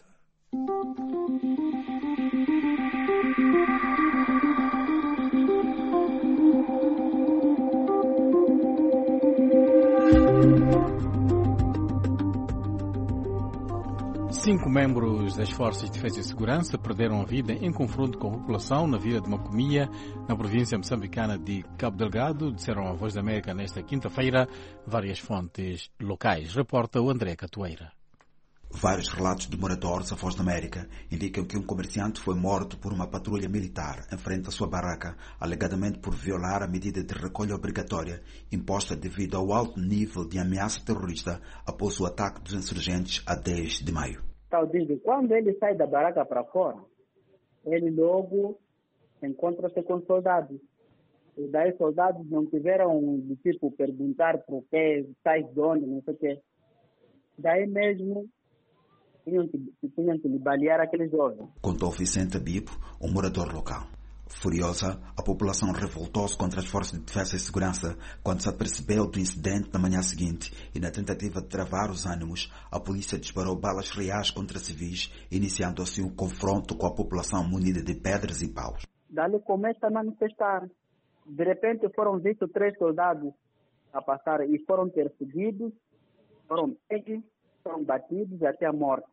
S17: Cinco membros das Forças de Defesa e Segurança perderam a vida em confronto com a população na vila de Macomia, na província moçambicana de Cabo Delgado, disseram à Voz da América nesta quinta-feira várias fontes locais. Reporta o André Catoeira.
S18: Vários relatos de moradores à Voz da América indicam que um comerciante foi morto por uma patrulha militar em frente à sua barraca, alegadamente por violar a medida de recolha obrigatória imposta devido ao alto nível de ameaça terrorista após o ataque dos insurgentes a dez de maio.
S19: Quando ele sai da barraca para fora, ele logo encontra-se com soldados. E daí os soldados não tiveram de tipo perguntar por que, sai de onde, não sei o quê. Daí mesmo tinham que, tinham que balear aqueles jovens.
S18: Contou Vicente Bibo, um morador local. Furiosa, a população revoltou-se contra as forças de defesa e segurança quando se apercebeu do incidente na manhã seguinte e, na tentativa de travar os ânimos, a polícia disparou balas reais contra civis, iniciando assim um confronto com a população munida de pedras e paus.
S19: Dali começa a manifestar. De repente foram vistos três soldados a passar e foram perseguidos, foram pegos, foram batidos até a morte.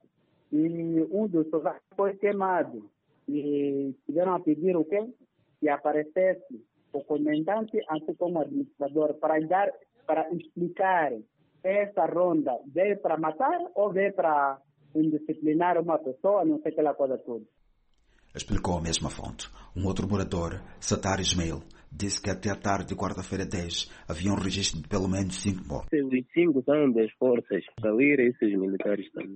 S19: E um dos soldados foi queimado. E tiveram a pedir o quê? Que aparecesse o comandante, assim como o administrador, para dar, para explicar essa ronda veio para matar ou veio para indisciplinar uma pessoa, não sei aquela coisa toda.
S18: Explicou a mesma fonte. Um outro morador, Satar Ismail, disse que até a tarde de quarta-feira dez havia um registro de pelo menos cinco mortos.
S20: Os cinco são das forças, Cauíra e esses militares também.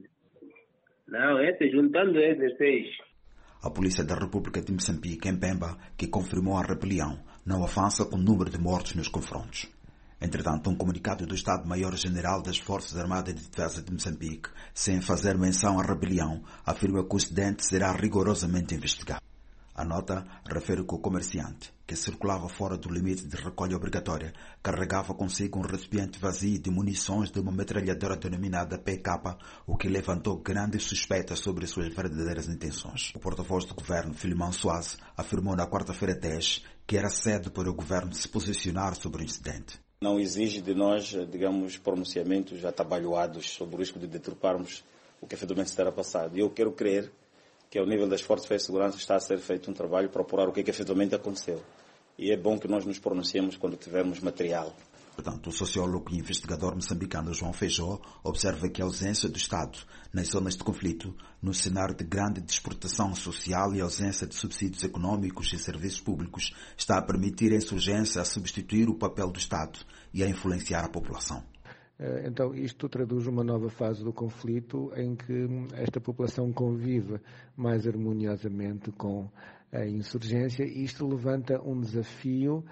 S20: Não, esses juntando esses seis.
S18: A Polícia da República de Moçambique, em Pemba, que confirmou a rebelião, não avança com o número de mortos nos confrontos. Entretanto, um comunicado do Estado-Maior-General das Forças Armadas de Defesa de Moçambique, sem fazer menção à rebelião, afirma que o incidente será rigorosamente investigado. A nota refere que o comerciante, que circulava fora do limite de recolha obrigatória, carregava consigo um recipiente vazio de munições de uma metralhadora denominada P K, o que levantou grandes suspeitas sobre suas verdadeiras intenções. O porta-voz do governo, Filimão Soares, afirmou na quarta-feira dez que era cedo para o governo se posicionar sobre o incidente.
S21: Não exige de nós, digamos, pronunciamentos atabalhoados sobre o risco de deturparmos o que efetivamente terá passado. E eu quero crer que ao nível das forças de defesa e segurança está a ser feito um trabalho para apurar o que é que efetivamente aconteceu. E é bom que nós nos pronunciemos quando tivermos material.
S18: Portanto, o sociólogo e investigador moçambicano João Feijó observa que a ausência do Estado nas zonas de conflito, no cenário de grande desportação social e ausência de subsídios econômicos e serviços públicos, está a permitir a insurgência a substituir o papel do Estado e a influenciar a população.
S22: Então, isto traduz uma nova fase do conflito em que esta população convive mais harmoniosamente com a insurgência e isto levanta um desafio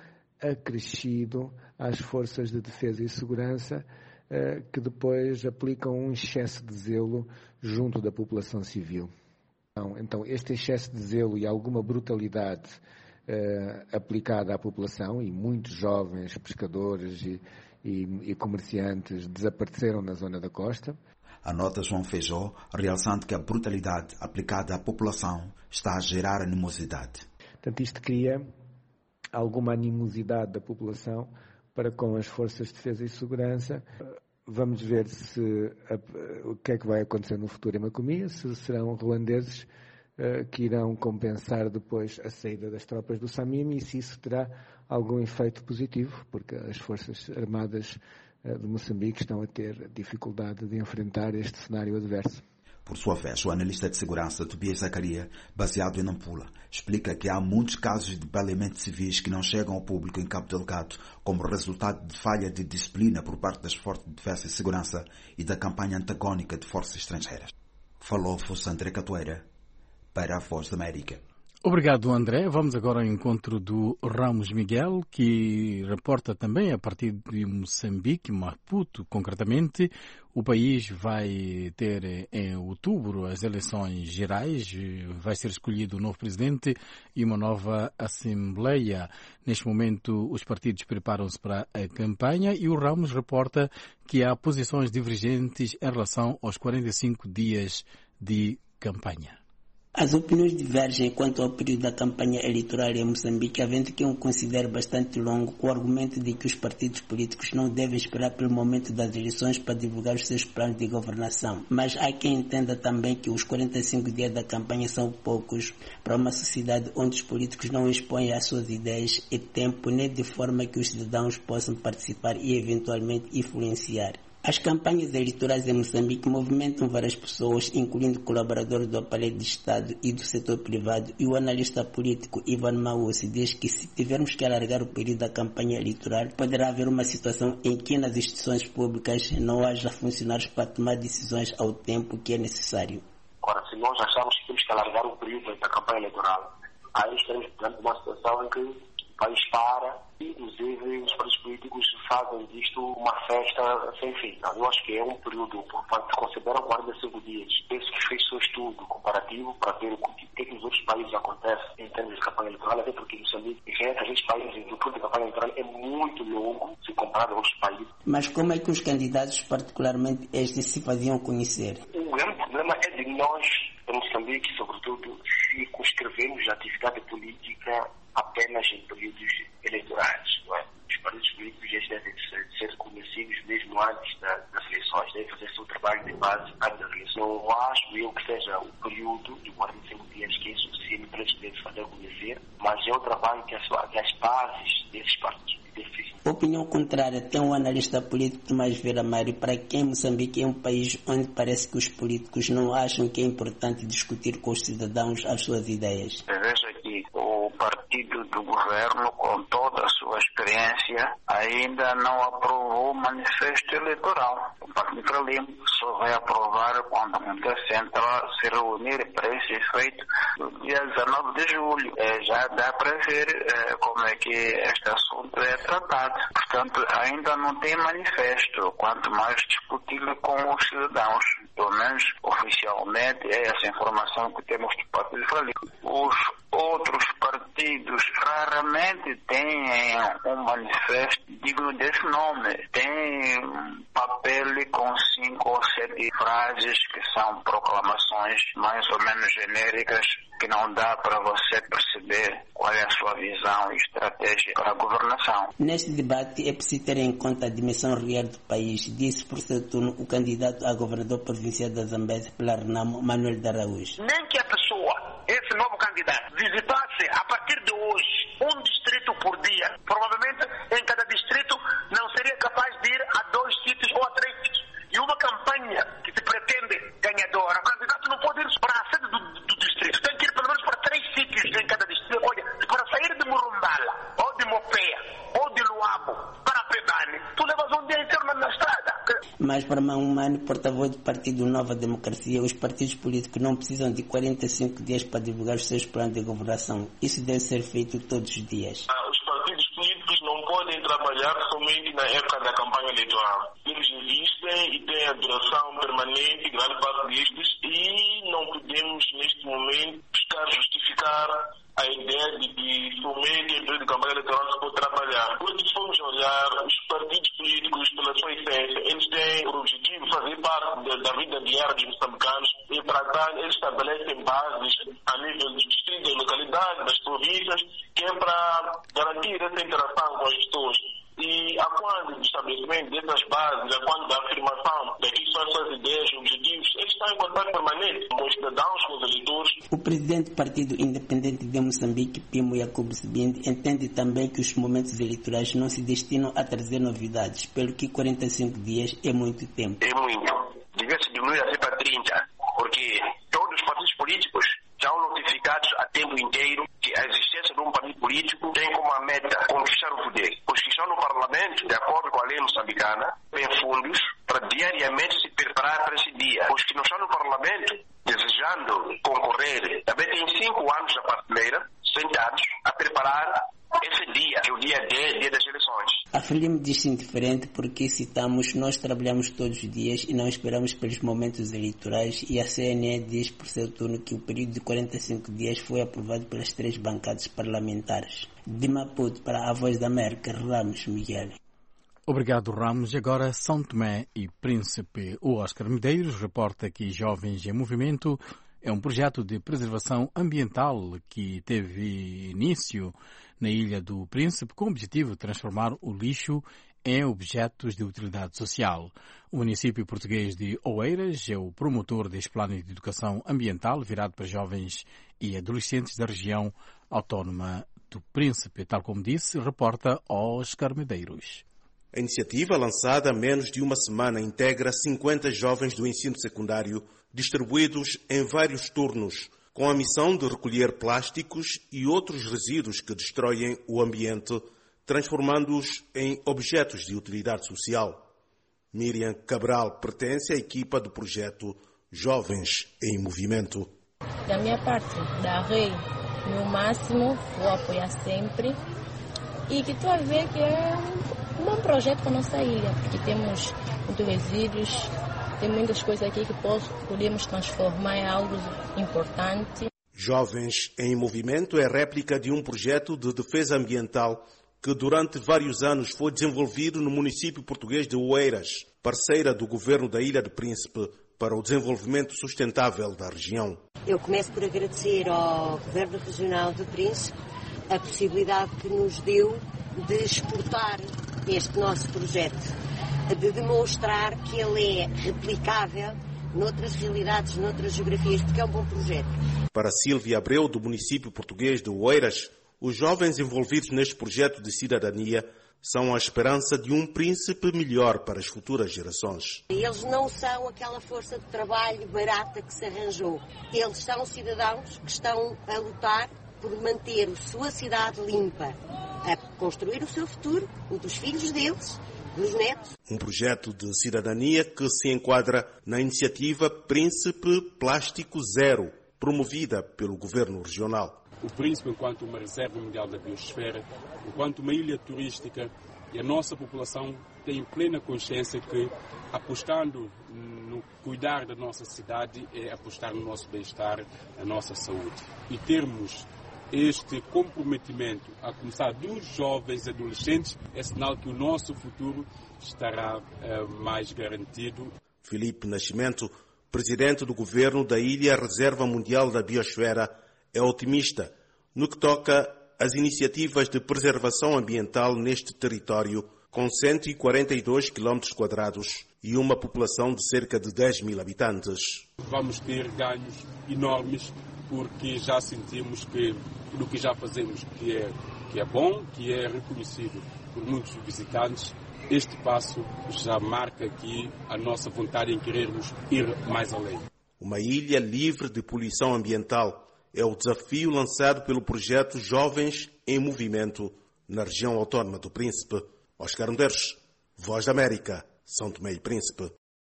S22: acrescido às forças de defesa e segurança que depois aplicam um excesso de zelo junto da população civil. Então, este excesso de zelo e alguma brutalidade aplicada à população, e muitos jovens pescadores e E, e comerciantes desapareceram na zona da costa.
S18: Anota João Feijó, realçando que a brutalidade aplicada à população está a gerar animosidade.
S22: Portanto, isto cria alguma animosidade da população para com as forças de defesa e segurança. Vamos ver se a, o que é que vai acontecer no futuro em Macomia, se serão ruandeses uh, que irão compensar depois a saída das tropas do Samim e se isso terá algum efeito positivo, porque as Forças Armadas de Moçambique estão a ter dificuldade de enfrentar este cenário adverso.
S18: Por sua vez, o analista de segurança Tobias Zacaria, baseado em Nampula, explica que há muitos casos de baleamento civis que não chegam ao público em Cabo Delgado como resultado de falha de disciplina por parte das Forças de Defesa e Segurança e da campanha antagónica de forças estrangeiras. Falou Fosse André Catoeira para a Voz da América.
S17: Obrigado, André. Vamos agora ao encontro do Ramos Miguel, que reporta também a partir de Moçambique, Maputo, concretamente. O país vai ter em outubro as eleições gerais, vai ser escolhido um novo presidente e uma nova Assembleia. Neste momento, os partidos preparam-se para a campanha e o Ramos reporta que há posições divergentes em relação aos quarenta e cinco dias de campanha.
S12: As opiniões divergem quanto ao período da campanha eleitoral em Moçambique, havendo quem o considere bastante longo, com o argumento de que os partidos políticos não devem esperar pelo momento das eleições para divulgar os seus planos de governação. Mas há quem entenda também que os quarenta e cinco dias da campanha são poucos para uma sociedade onde os políticos não expõem as suas ideias e tempo, nem de forma que os cidadãos possam participar e eventualmente influenciar. As campanhas eleitorais em Moçambique movimentam várias pessoas, incluindo colaboradores do aparelho de Estado e do setor privado, e o analista político Ivan Maussi diz que se tivermos que alargar o período da campanha eleitoral, poderá haver uma situação em que nas instituições públicas não haja funcionários para tomar decisões ao tempo que é necessário.
S13: Agora, se nós achamos que temos que alargar o período da campanha eleitoral, aí estamos diante de uma situação em que o país para, inclusive os partidos políticos fazem disto uma festa sem fim. Eu acho que é um período, portanto, consideram quarenta e cinco dias. Penso que fez seu estudo comparativo para ver o que, que, que nos outros países acontece em termos de campanha eleitoral, até porque Moçambique, diferente dos países, o período de campanha eleitoral é muito longo se comparado a outros países.
S12: Mas como é que os candidatos, particularmente estes, se faziam conhecer?
S13: O grande problema é de nós, em Moçambique, sobretudo, circunscrevemos a atividade política apenas em períodos eleitorais, não é? Os partidos políticos já devem ser, ser conhecidos mesmo antes da, das eleições, devem fazer seu trabalho de base antes das eleições. Não acho eu que seja o período de quarenta e cinco dias que é suficiente para eles poderem fazer conhecer, mas é o trabalho que as, que as bases desses partidos definem.
S12: Opinião contrária tem um analista político Tomás Vera Mário, para quem Moçambique é um país onde parece que os políticos não acham que é importante discutir com os cidadãos as suas ideias.
S14: Veja aqui, o partido do governo, com toda a sua experiência, ainda não aprovou o manifesto eleitoral. O Partido Frelimo só vai aprovar quando a Conselho Central se reunir para esse efeito no dia dezenove de julho. É, já dá para ver é, como é que este assunto é tratado. Portanto, ainda não tem manifesto, quanto mais discutir com os cidadãos. Pelo menos oficialmente é essa informação que temos do Partido Frelimo. Os outros partidos raramente têm um manifesto digno desse nome. Tem um papel com cinco ou sete frases que são proclamações mais ou menos genéricas, que não dá para você perceber qual é a sua visão e estratégia para a governação.
S12: Neste debate é preciso ter em conta a dimensão real do país, disse por seu turno o candidato a governador provincial da Zambésia pela Renamo, Manuel de Araújo.
S15: Nem que a pessoa, esse novo candidato, visitasse a partir de hoje um distrito por dia, provavelmente em cada distrito não seria capaz de ir a dois sítios ou a três sítios. E uma campanha que se pretende ganhadora, o candidato não pode ir para a sede do, do distrito, tem que ir pelo menos para três sítios em cada distrito. Olha, para sair de Murumbala, ou de Mopea, ou de Luabo, para Pedane, tu levas um dia inteiro na estrada.
S12: Mas para Maumani, porta-voz do Partido Nova Democracia, os partidos políticos não precisam de quarenta e cinco dias para divulgar os seus planos de governação. Isso deve ser feito todos os dias.
S2: Ah, os partidos políticos não podem trabalhar somente na época da campanha eleitoral. Eles existem e têm a duração permanente, grande parte destes, e não podemos, neste momento, buscar justificar a ideia de que somente em período de campanha eleitoral se pode trabalhar. Porque se formos olhar, os partidos políticos, pela sua essência, eles têm por objetivo fazer parte da, da vida diária dos moçambicanos e, para tal, eles estabelecem bases a nível dos distritos, da localidade, das províncias, que é para garantir essa interação com as pessoas. E a quando do estabelecimento dessas bases, a quando da afirmação daquilo que são as suas ideias e objetivos, eles estão em contato permanente com os cidadãos, com os eleitores.
S12: O presidente do Partido Independente de Moçambique, Pimo Yacoub Sebinde, entende também que os momentos eleitorais não se destinam a trazer novidades, pelo que quarenta e cinco dias é muito tempo.
S15: É muito. Devia-se diminuir até para trinta, porque todos os partidos políticos são notificados a tempo inteiro que a existência de um partido político tem como a meta conquistar o poder. Os que estão no Parlamento, de acordo com a lei moçambicana, têm fundos para diariamente se preparar para esse dia. Os que não estão no Parlamento, desejando concorrer, também têm cinco anos na prateleira, sentados, a preparar esse dia, que é o dia D, dia das eleições.
S12: A Frelimo diz indiferente porque, citamos, nós trabalhamos todos os dias e não esperamos pelos momentos eleitorais, e a C N E diz por seu turno que o período de quarenta e cinco dias foi aprovado pelas três bancadas parlamentares. De Maputo para a Voz da América, Ramos Miguel.
S17: Obrigado, Ramos. E agora São Tomé e Príncipe. O Oscar Medeiros reporta aqui Jovens em Movimento É um projeto de preservação ambiental que teve início na Ilha do Príncipe com o objetivo de transformar o lixo em objetos de utilidade social. O município português de Oeiras é o promotor deste plano de educação ambiental virado para jovens e adolescentes da região autónoma do Príncipe, tal como disse, reporta Oscar Medeiros.
S5: A iniciativa, lançada há menos de uma semana, integra cinquenta jovens do ensino secundário distribuídos em vários turnos, com a missão de recolher plásticos e outros resíduos que destroem o ambiente, transformando-os em objetos de utilidade social. Miriam Cabral pertence à equipa do projeto Jovens em Movimento.
S6: Da minha parte, darei o meu máximo, vou apoiar sempre e que estou a ver que é um bom projeto para a nossa ilha, porque temos muitos resíduos, tem muitas coisas aqui que podemos transformar em algo importante.
S5: Jovens em Movimento é réplica de um projeto de defesa ambiental que durante vários anos foi desenvolvido no município português de Oeiras, parceira do governo da Ilha do Príncipe para o desenvolvimento sustentável da região.
S23: Eu começo por agradecer ao governo regional do Príncipe a possibilidade que nos deu de exportar este nosso projeto, de demonstrar que ele é replicável noutras realidades, noutras geografias, porque é um bom projeto.
S5: Para Sílvia Abreu, do município português de Oeiras, os jovens envolvidos neste projeto de cidadania são a esperança de um príncipe melhor para as futuras gerações.
S23: Eles não são aquela força de trabalho barata que se arranjou. Eles são cidadãos que estão a lutar por manter a sua cidade limpa, a construir o seu futuro, o dos filhos deles, dos netos.
S5: Um projeto de cidadania que se enquadra na iniciativa Príncipe Plástico Zero, promovida pelo governo regional.
S24: O Príncipe, enquanto uma reserva mundial da biosfera, enquanto uma ilha turística, e a nossa população tem plena consciência que, apostando no cuidar da nossa cidade, é apostar no nosso bem-estar, na nossa saúde. E termos este comprometimento, a começar dos jovens e adolescentes, é sinal que o nosso futuro estará uh, mais garantido.
S5: Filipe Nascimento, presidente do governo da Ilha Reserva Mundial da Biosfera, é otimista no que toca às iniciativas de preservação ambiental neste território, com cento e quarenta e dois quilómetros quadrados e uma população de cerca de dez mil habitantes.
S24: Vamos ter ganhos enormes, porque já sentimos que tudo o que já fazemos que é, que é bom, que é reconhecido por muitos visitantes, este passo já marca aqui a nossa vontade em querermos ir mais além.
S5: Uma ilha livre de poluição ambiental é o desafio lançado pelo projeto Jovens em Movimento na região autónoma do Príncipe. Oscar Medeiros, Voz da América, São Tomé e Príncipe.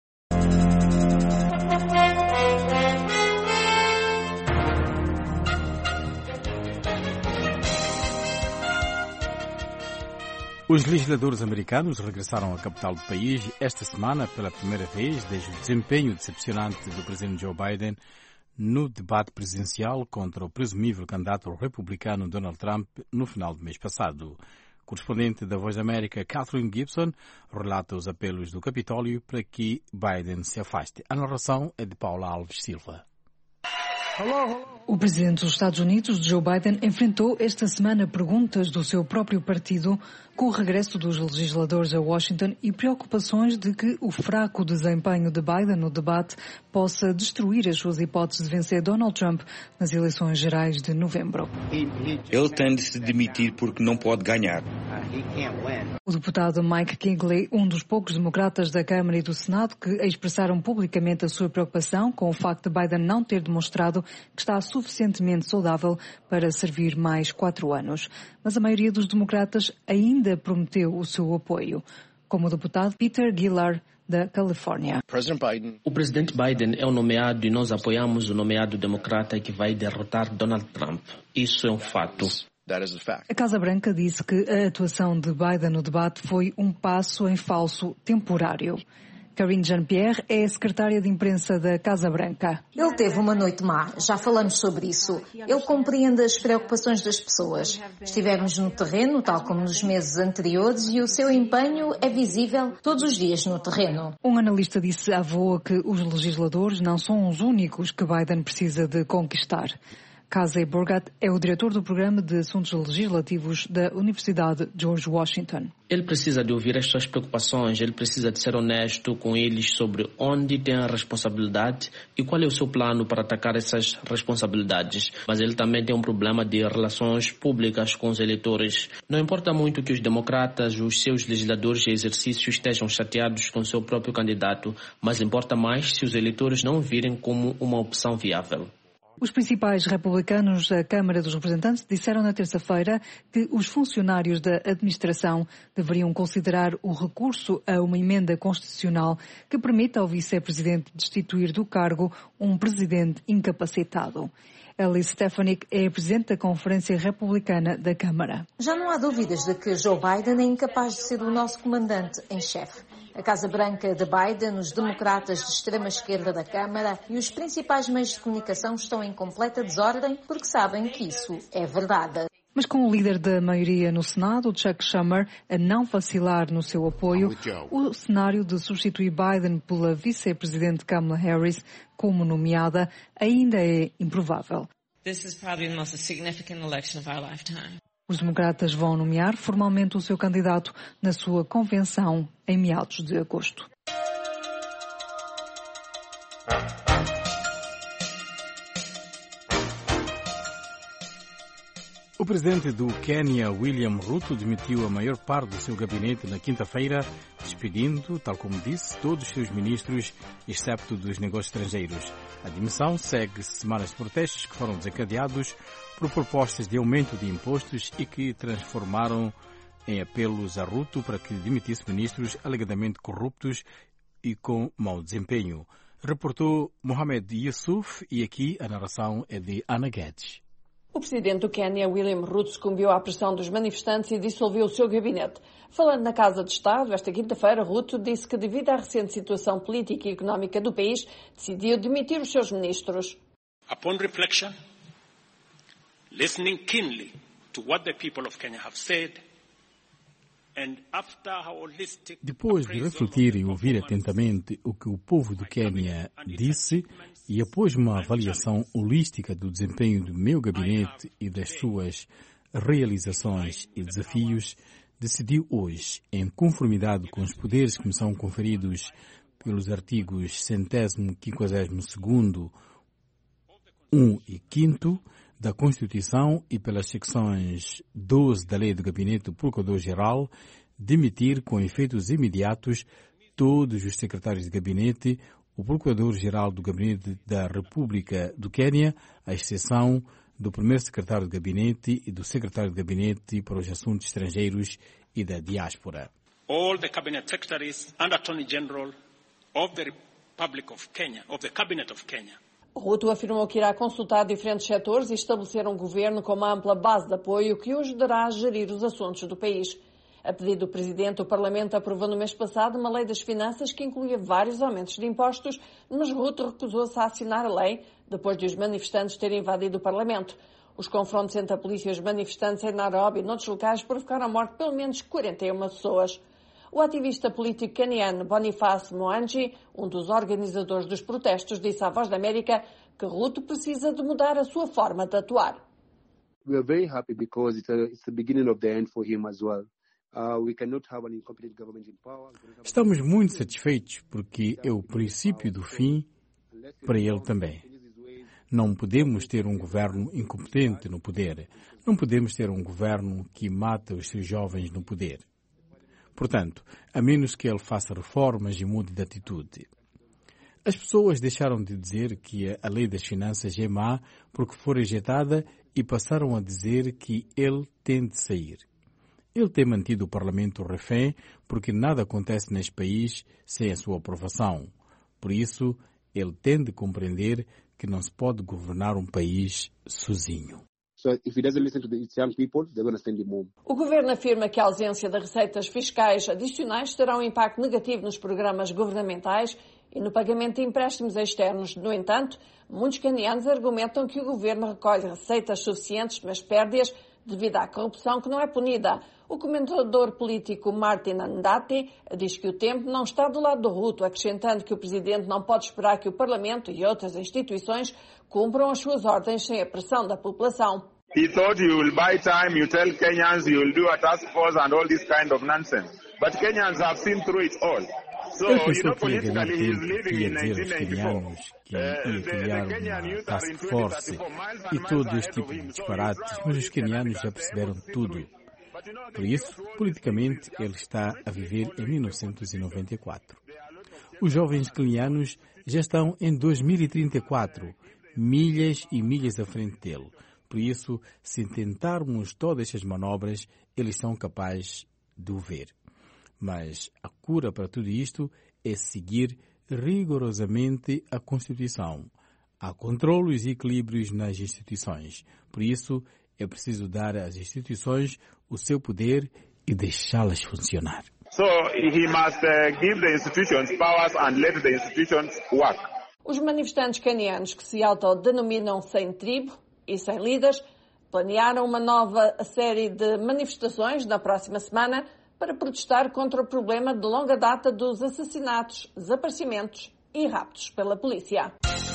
S17: Os legisladores americanos regressaram à capital do país esta semana pela primeira vez desde o desempenho decepcionante do presidente Joe Biden no debate presidencial contra o presumível candidato republicano Donald Trump no final do mês passado. Correspondente da Voz da América, Catherine Gibson, relata os apelos do Capitólio para que Biden se afaste. A narração é de Paula Alves Silva.
S25: O presidente dos Estados Unidos, Joe Biden, enfrentou esta semana perguntas do seu próprio partido com o regresso dos legisladores a Washington e preocupações de que o fraco desempenho de Biden no debate possa destruir as suas hipóteses de vencer Donald Trump nas eleições gerais de novembro.
S26: Ele tem de se demitir porque não pode ganhar.
S25: O deputado Mike Kingley, um dos poucos democratas da Câmara e do Senado que expressaram publicamente a sua preocupação com o facto de Biden não ter demonstrado que está suficientemente saudável para servir mais quatro anos. Mas a maioria dos democratas ainda prometeu o seu apoio, como o deputado Peter Gillard, da Califórnia.
S27: O presidente Biden é o nomeado e nós apoiamos o nomeado democrata que vai derrotar Donald Trump. Isso é um fato.
S25: A Casa Branca disse que a atuação de Biden no debate foi um passo em falso temporário. Karine Jean-Pierre é a secretária de imprensa da Casa Branca.
S3: Ele teve uma noite má, já falamos sobre isso. Ele compreende as preocupações das pessoas. Estivemos no terreno, tal como nos meses anteriores, e o seu empenho é visível todos os dias no terreno.
S25: Um analista disse à VOA que os legisladores não são os únicos que Biden precisa de conquistar. Casey Burgat é o diretor do Programa de Assuntos Legislativos da Universidade George Washington.
S27: Ele precisa de ouvir as suas preocupações, ele precisa de ser honesto com eles sobre onde tem a responsabilidade e qual é o seu plano para atacar essas responsabilidades. Mas ele também tem um problema de relações públicas com os eleitores. Não importa muito que os democratas, os seus legisladores em exercício estejam chateados com seu próprio candidato, mas importa mais se os eleitores não o virem como uma opção viável.
S25: Os principais republicanos da Câmara dos Representantes disseram na terça-feira que os funcionários da administração deveriam considerar o recurso a uma emenda constitucional que permita ao vice-presidente destituir do cargo um presidente incapacitado. Alice Stefanik é a presidente da Conferência Republicana da Câmara.
S3: Já não há dúvidas de que Joe Biden é incapaz de ser o nosso comandante em chefe. A Casa Branca de Biden, os democratas de extrema-esquerda da Câmara e os principais meios de comunicação estão em completa desordem porque sabem que isso é verdade.
S25: Mas com o líder da maioria no Senado, Chuck Schumer, a não vacilar no seu apoio, o cenário de substituir Biden pela vice-presidente Kamala Harris como nomeada ainda é improvável.
S4: This is probably the most significant election of our lifetime.
S25: Os democratas vão nomear formalmente o seu candidato na sua convenção em meados de agosto.
S17: O presidente do Quênia, William Ruto, demitiu a maior parte do seu gabinete na quinta-feira, despedindo, tal como disse, todos os seus ministros, excepto dos negócios estrangeiros. A demissão segue semanas de protestos que foram desencadeados por propostas de aumento de impostos e que transformaram em apelos a Ruto para que demitisse ministros alegadamente corruptos e com mau desempenho. Reportou Mohamed Yusuf e aqui a narração é de Ana Guedes.
S7: O presidente do Quênia, William Ruto, sucumbiu à pressão dos manifestantes e dissolveu o seu gabinete. Falando na Casa de Estado, esta quinta-feira, Ruto disse que, devido à recente situação política e económica do país, decidiu demitir os seus ministros.
S8: Upon reflection, listening keenly to what the people of Kenya have said,
S17: depois de refletir e ouvir atentamente o que o povo do Quênia disse e após uma avaliação holística do desempenho do meu gabinete e das suas realizações e desafios, decidi hoje, em conformidade com os poderes que me são conferidos pelos artigos centésimo, quinquagésimo segundo, um e quinto da Constituição e pelas secções doze da Lei do Gabinete do Procurador-Geral, demitir com efeitos imediatos todos os secretários de gabinete, o Procurador-Geral do Gabinete da República do Quênia, à exceção do primeiro secretário de gabinete e do secretário de gabinete para os assuntos estrangeiros e da diáspora.
S8: All the cabinet secretaries and Attorney General of the Republic of Kenya, of the Cabinet of Kenya.
S7: Ruto afirmou que irá consultar diferentes setores e estabelecer um governo com uma ampla base de apoio que o ajudará a gerir os assuntos do país. A pedido do Presidente, o Parlamento aprovou no mês passado uma lei das finanças que incluía vários aumentos de impostos, mas Ruto recusou-se a assinar a lei depois de os manifestantes terem invadido o Parlamento. Os confrontos entre a polícia e os manifestantes em Nairobi e noutros locais provocaram a morte de pelo menos quarenta e uma pessoas. O ativista político caniano Boniface Mwangi, um dos organizadores dos protestos, disse à Voz da América que Ruto precisa de mudar a sua forma de atuar.
S9: We are very happy because it's, a, it's the beginning of the end for him as well. Uh, we cannot have an incompetent government in power.
S17: Estamos muito satisfeitos porque é o princípio do fim para ele também. Não podemos ter um governo incompetente no poder. Não podemos ter um governo que mata os seus jovens no poder. Portanto, a menos que ele faça reformas e mude de atitude. As pessoas deixaram de dizer que a lei das finanças é má porque foi rejeitada e passaram a dizer que ele tem de sair. Ele tem mantido o Parlamento refém porque nada acontece neste país sem a sua aprovação. Por isso, ele tem de compreender que não se pode governar um país sozinho.
S9: So if he doesn't listen to the young people, they're going to send him home.
S7: O governo afirma que a ausência de receitas fiscais adicionais terá um impacto negativo nos programas governamentais e no pagamento de empréstimos externos. No entanto, muitos canianos argumentam que o governo recolhe receitas suficientes, mas perde-as devido à corrupção que não é punida. O comentador político Martin Ndati diz que o tempo não está do lado do Ruto, acrescentando que o presidente não pode esperar que o Parlamento e outras instituições cumpram as suas ordens sem a pressão da população.
S1: He thought you will buy time, you tell Kenyans you will do a task force and all this kind of nonsense. But Kenyans have seen through it all. So, you know, politically he is living in nineteen ninety-four.
S17: Que ia criar uma task force e todo este tipo de disparates, mas os quenianos já perceberam tudo. Por isso, politicamente, ele está a viver em mil novecentos e noventa e quatro. Os jovens quenianos já estão em dois mil e trinta e quatro, milhas e milhas à frente dele. Por isso, se tentarmos todas essas manobras, eles são capazes de o ver. Mas a cura para tudo isto é seguir rigorosamente a Constituição. Há controlos e equilíbrios nas instituições. Por isso, é preciso dar às instituições o seu poder e deixá-las funcionar.
S1: So he must uh, give the institutions powers and let the institutions work.
S7: Os manifestantes canianos que se autodenominam sem tribo e sem líderes planearam uma nova série de manifestações na próxima semana para protestar contra o problema de longa data dos assassinatos, desaparecimentos e raptos pela polícia.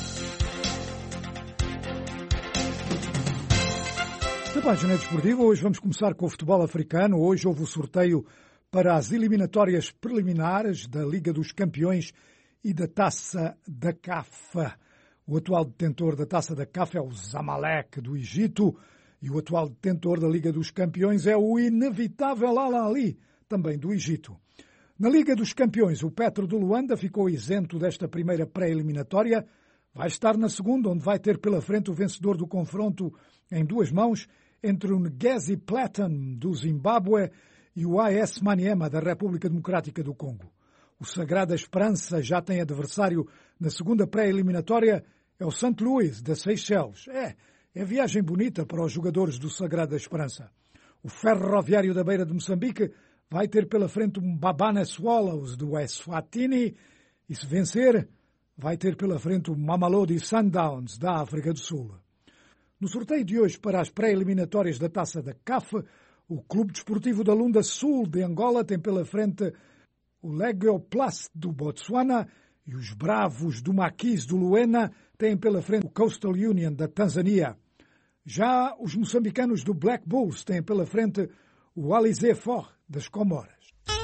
S10: Na página desportiva, hoje vamos começar com o futebol africano. Hoje houve o sorteio para as eliminatórias preliminares da Liga dos Campeões e da Taça da C A F. O atual detentor da Taça da C A F é o Zamalek do Egito e o atual detentor da Liga dos Campeões é o inevitável Al Ahly, também do Egito. Na Liga dos Campeões, o Petro de Luanda ficou isento desta primeira pré-eliminatória. Vai estar na segunda, onde vai ter pela frente o vencedor do confronto em duas mãos entre o Ngezi Platinum do Zimbábue e o A S Maniema da República Democrática do Congo. O Sagrada Esperança já tem adversário na segunda pré-eliminatória, é o Saint Louis das Seychelles. É, é viagem bonita para os jogadores do Sagrada Esperança. O Ferroviário da Beira de Moçambique vai ter pela frente um Babana Swallows do Eswatini e, se vencer, vai ter pela frente o Mamelodi Sundowns da África do Sul. No sorteio de hoje para as pré-eliminatórias da Taça da C A F, o Clube Desportivo da Lunda Sul de Angola tem pela frente o Legoplast do Botsuana e os Bravos do Maquis do Luena têm pela frente o Coastal Union da Tanzânia. Já os moçambicanos do Black Bulls têm pela frente o Alizé Fort das Comoras.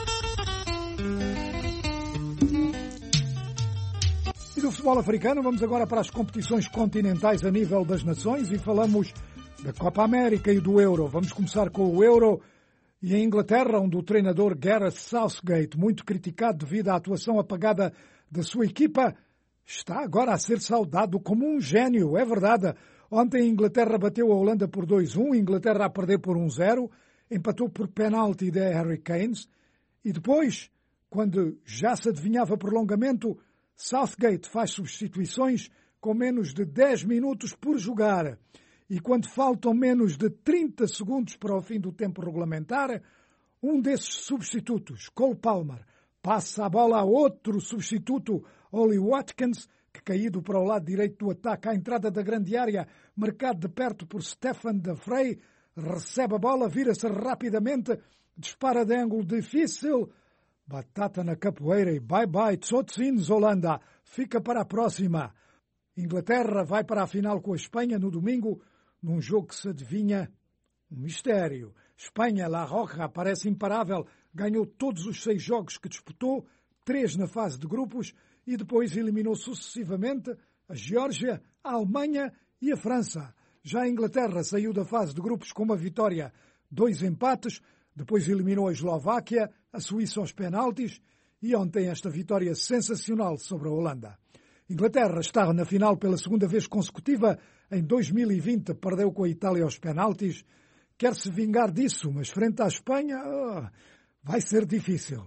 S10: E do futebol africano, vamos agora para as competições continentais a nível das nações e falamos da Copa América e do Euro. Vamos começar com o Euro e a Inglaterra, onde o treinador Gareth Southgate, muito criticado devido à atuação apagada da sua equipa, está agora a ser saudado como um gênio. É verdade. Ontem a Inglaterra bateu a Holanda por dois a um, a Inglaterra a perder por um zero, empatou por penalti de Harry Kane e depois, quando já se adivinhava prolongamento, Southgate faz substituições com menos de dez minutos por jogar. E quando faltam menos de trinta segundos para o fim do tempo regulamentar, um desses substitutos, Cole Palmer, passa a bola a outro substituto, Ollie Watkins, que caído para o lado direito do ataque à entrada da grande área, marcado de perto por Stefan de Vrij, recebe a bola, vira-se rapidamente, dispara de ângulo difícil, batata na capoeira e bye-bye, Tsotsins Holanda, fica para a próxima. Inglaterra vai para a final com a Espanha no domingo, num jogo que se adivinha um mistério. Espanha, La Roja, parece imparável, ganhou todos os seis jogos que disputou, três na fase de grupos, e depois eliminou sucessivamente a Geórgia, a Alemanha e a França. Já a Inglaterra saiu da fase de grupos com uma vitória, dois empates, depois eliminou a Eslováquia, a Suíça aos penaltis e ontem esta vitória sensacional sobre a Holanda. Inglaterra está na final pela segunda vez consecutiva. Em dois mil e vinte perdeu com a Itália aos penaltis. Quer se vingar disso, mas frente à Espanha oh, vai ser difícil.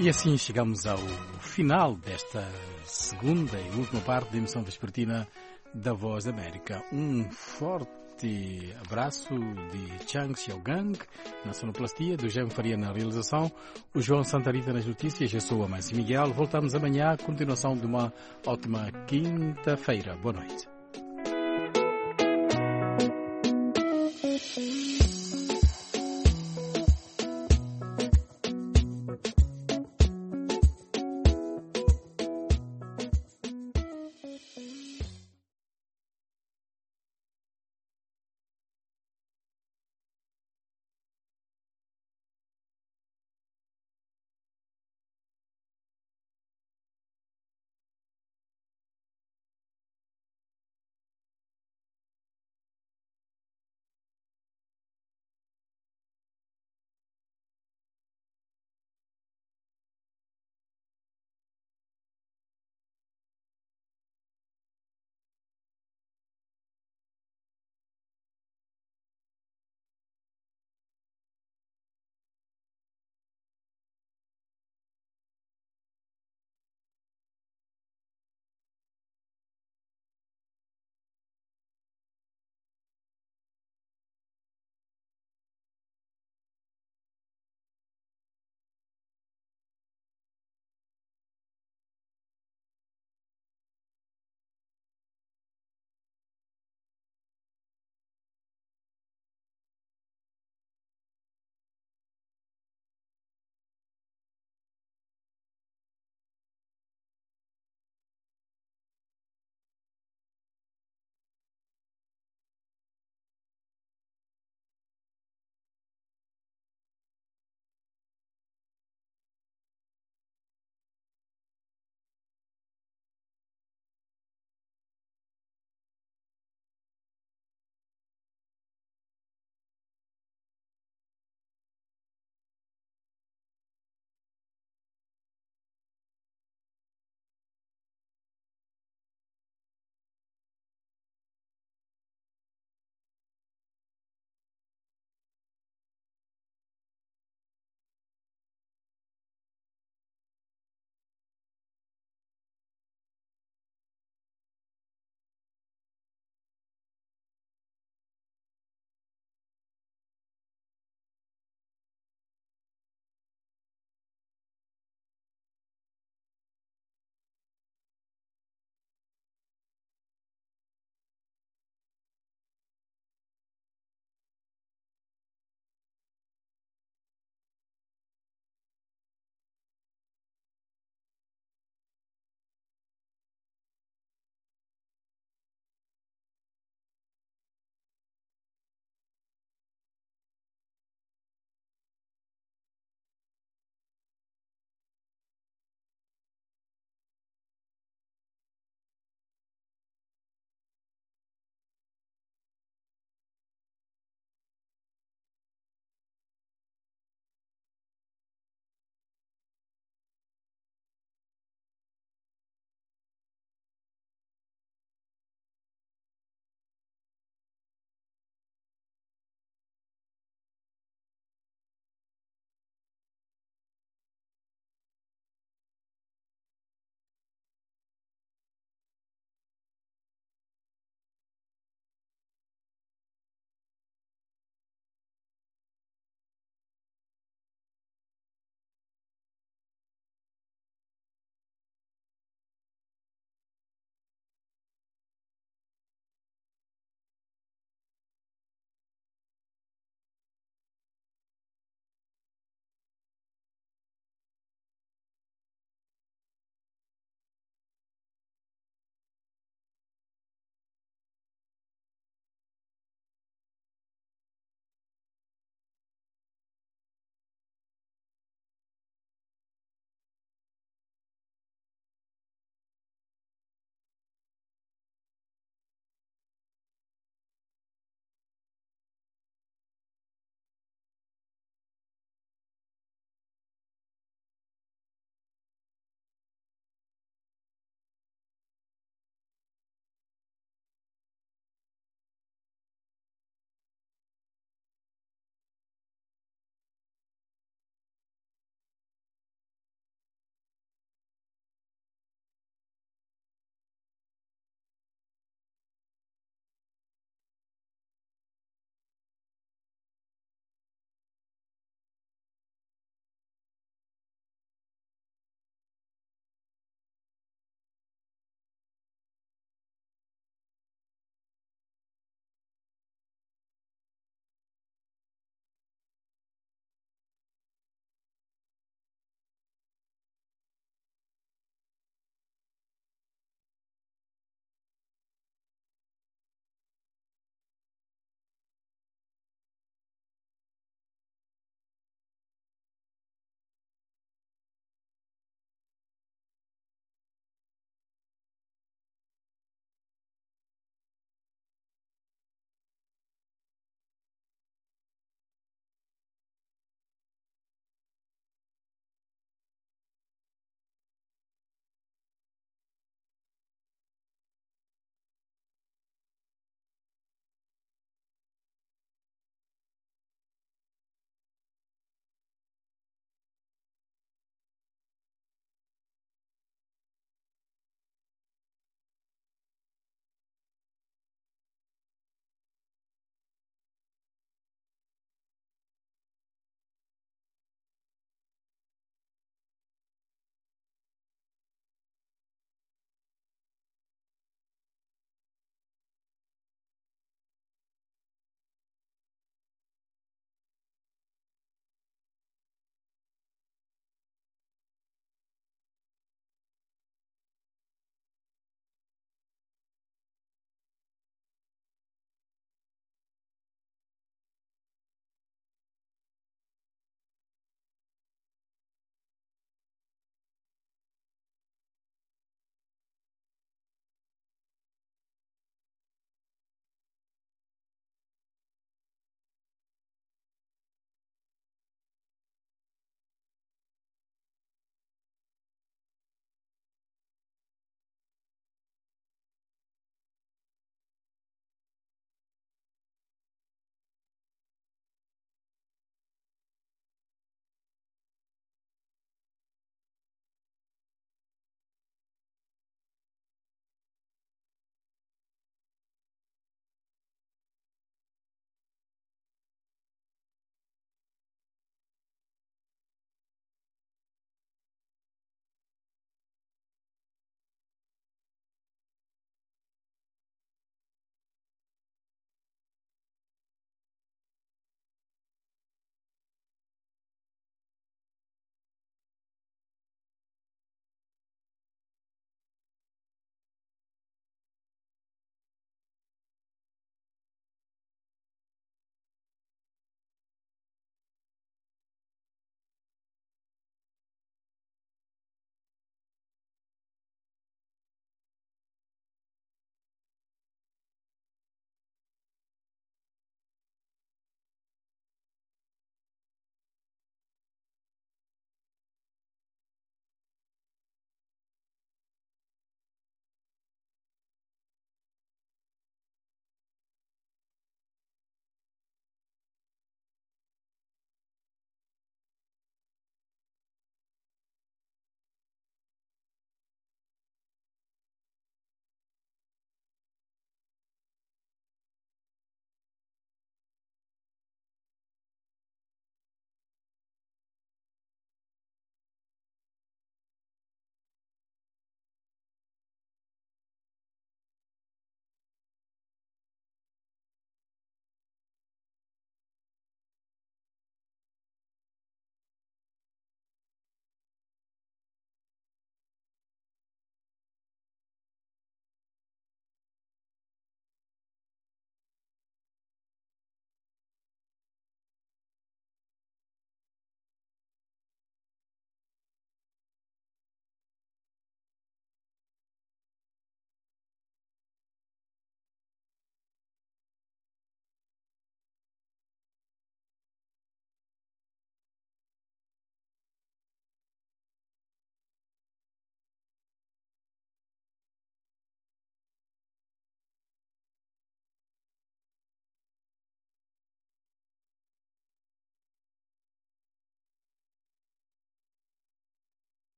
S17: E assim chegamos ao final desta segunda e última parte da emissão vespertina da Voz da América. Um forte abraço de Chang Xiaogang na sonoplastia, do Jean Faria na realização, o João Santarita nas notícias. Eu sou a Mãe Miguel. Voltamos amanhã, continuação de uma ótima quinta-feira. Boa noite.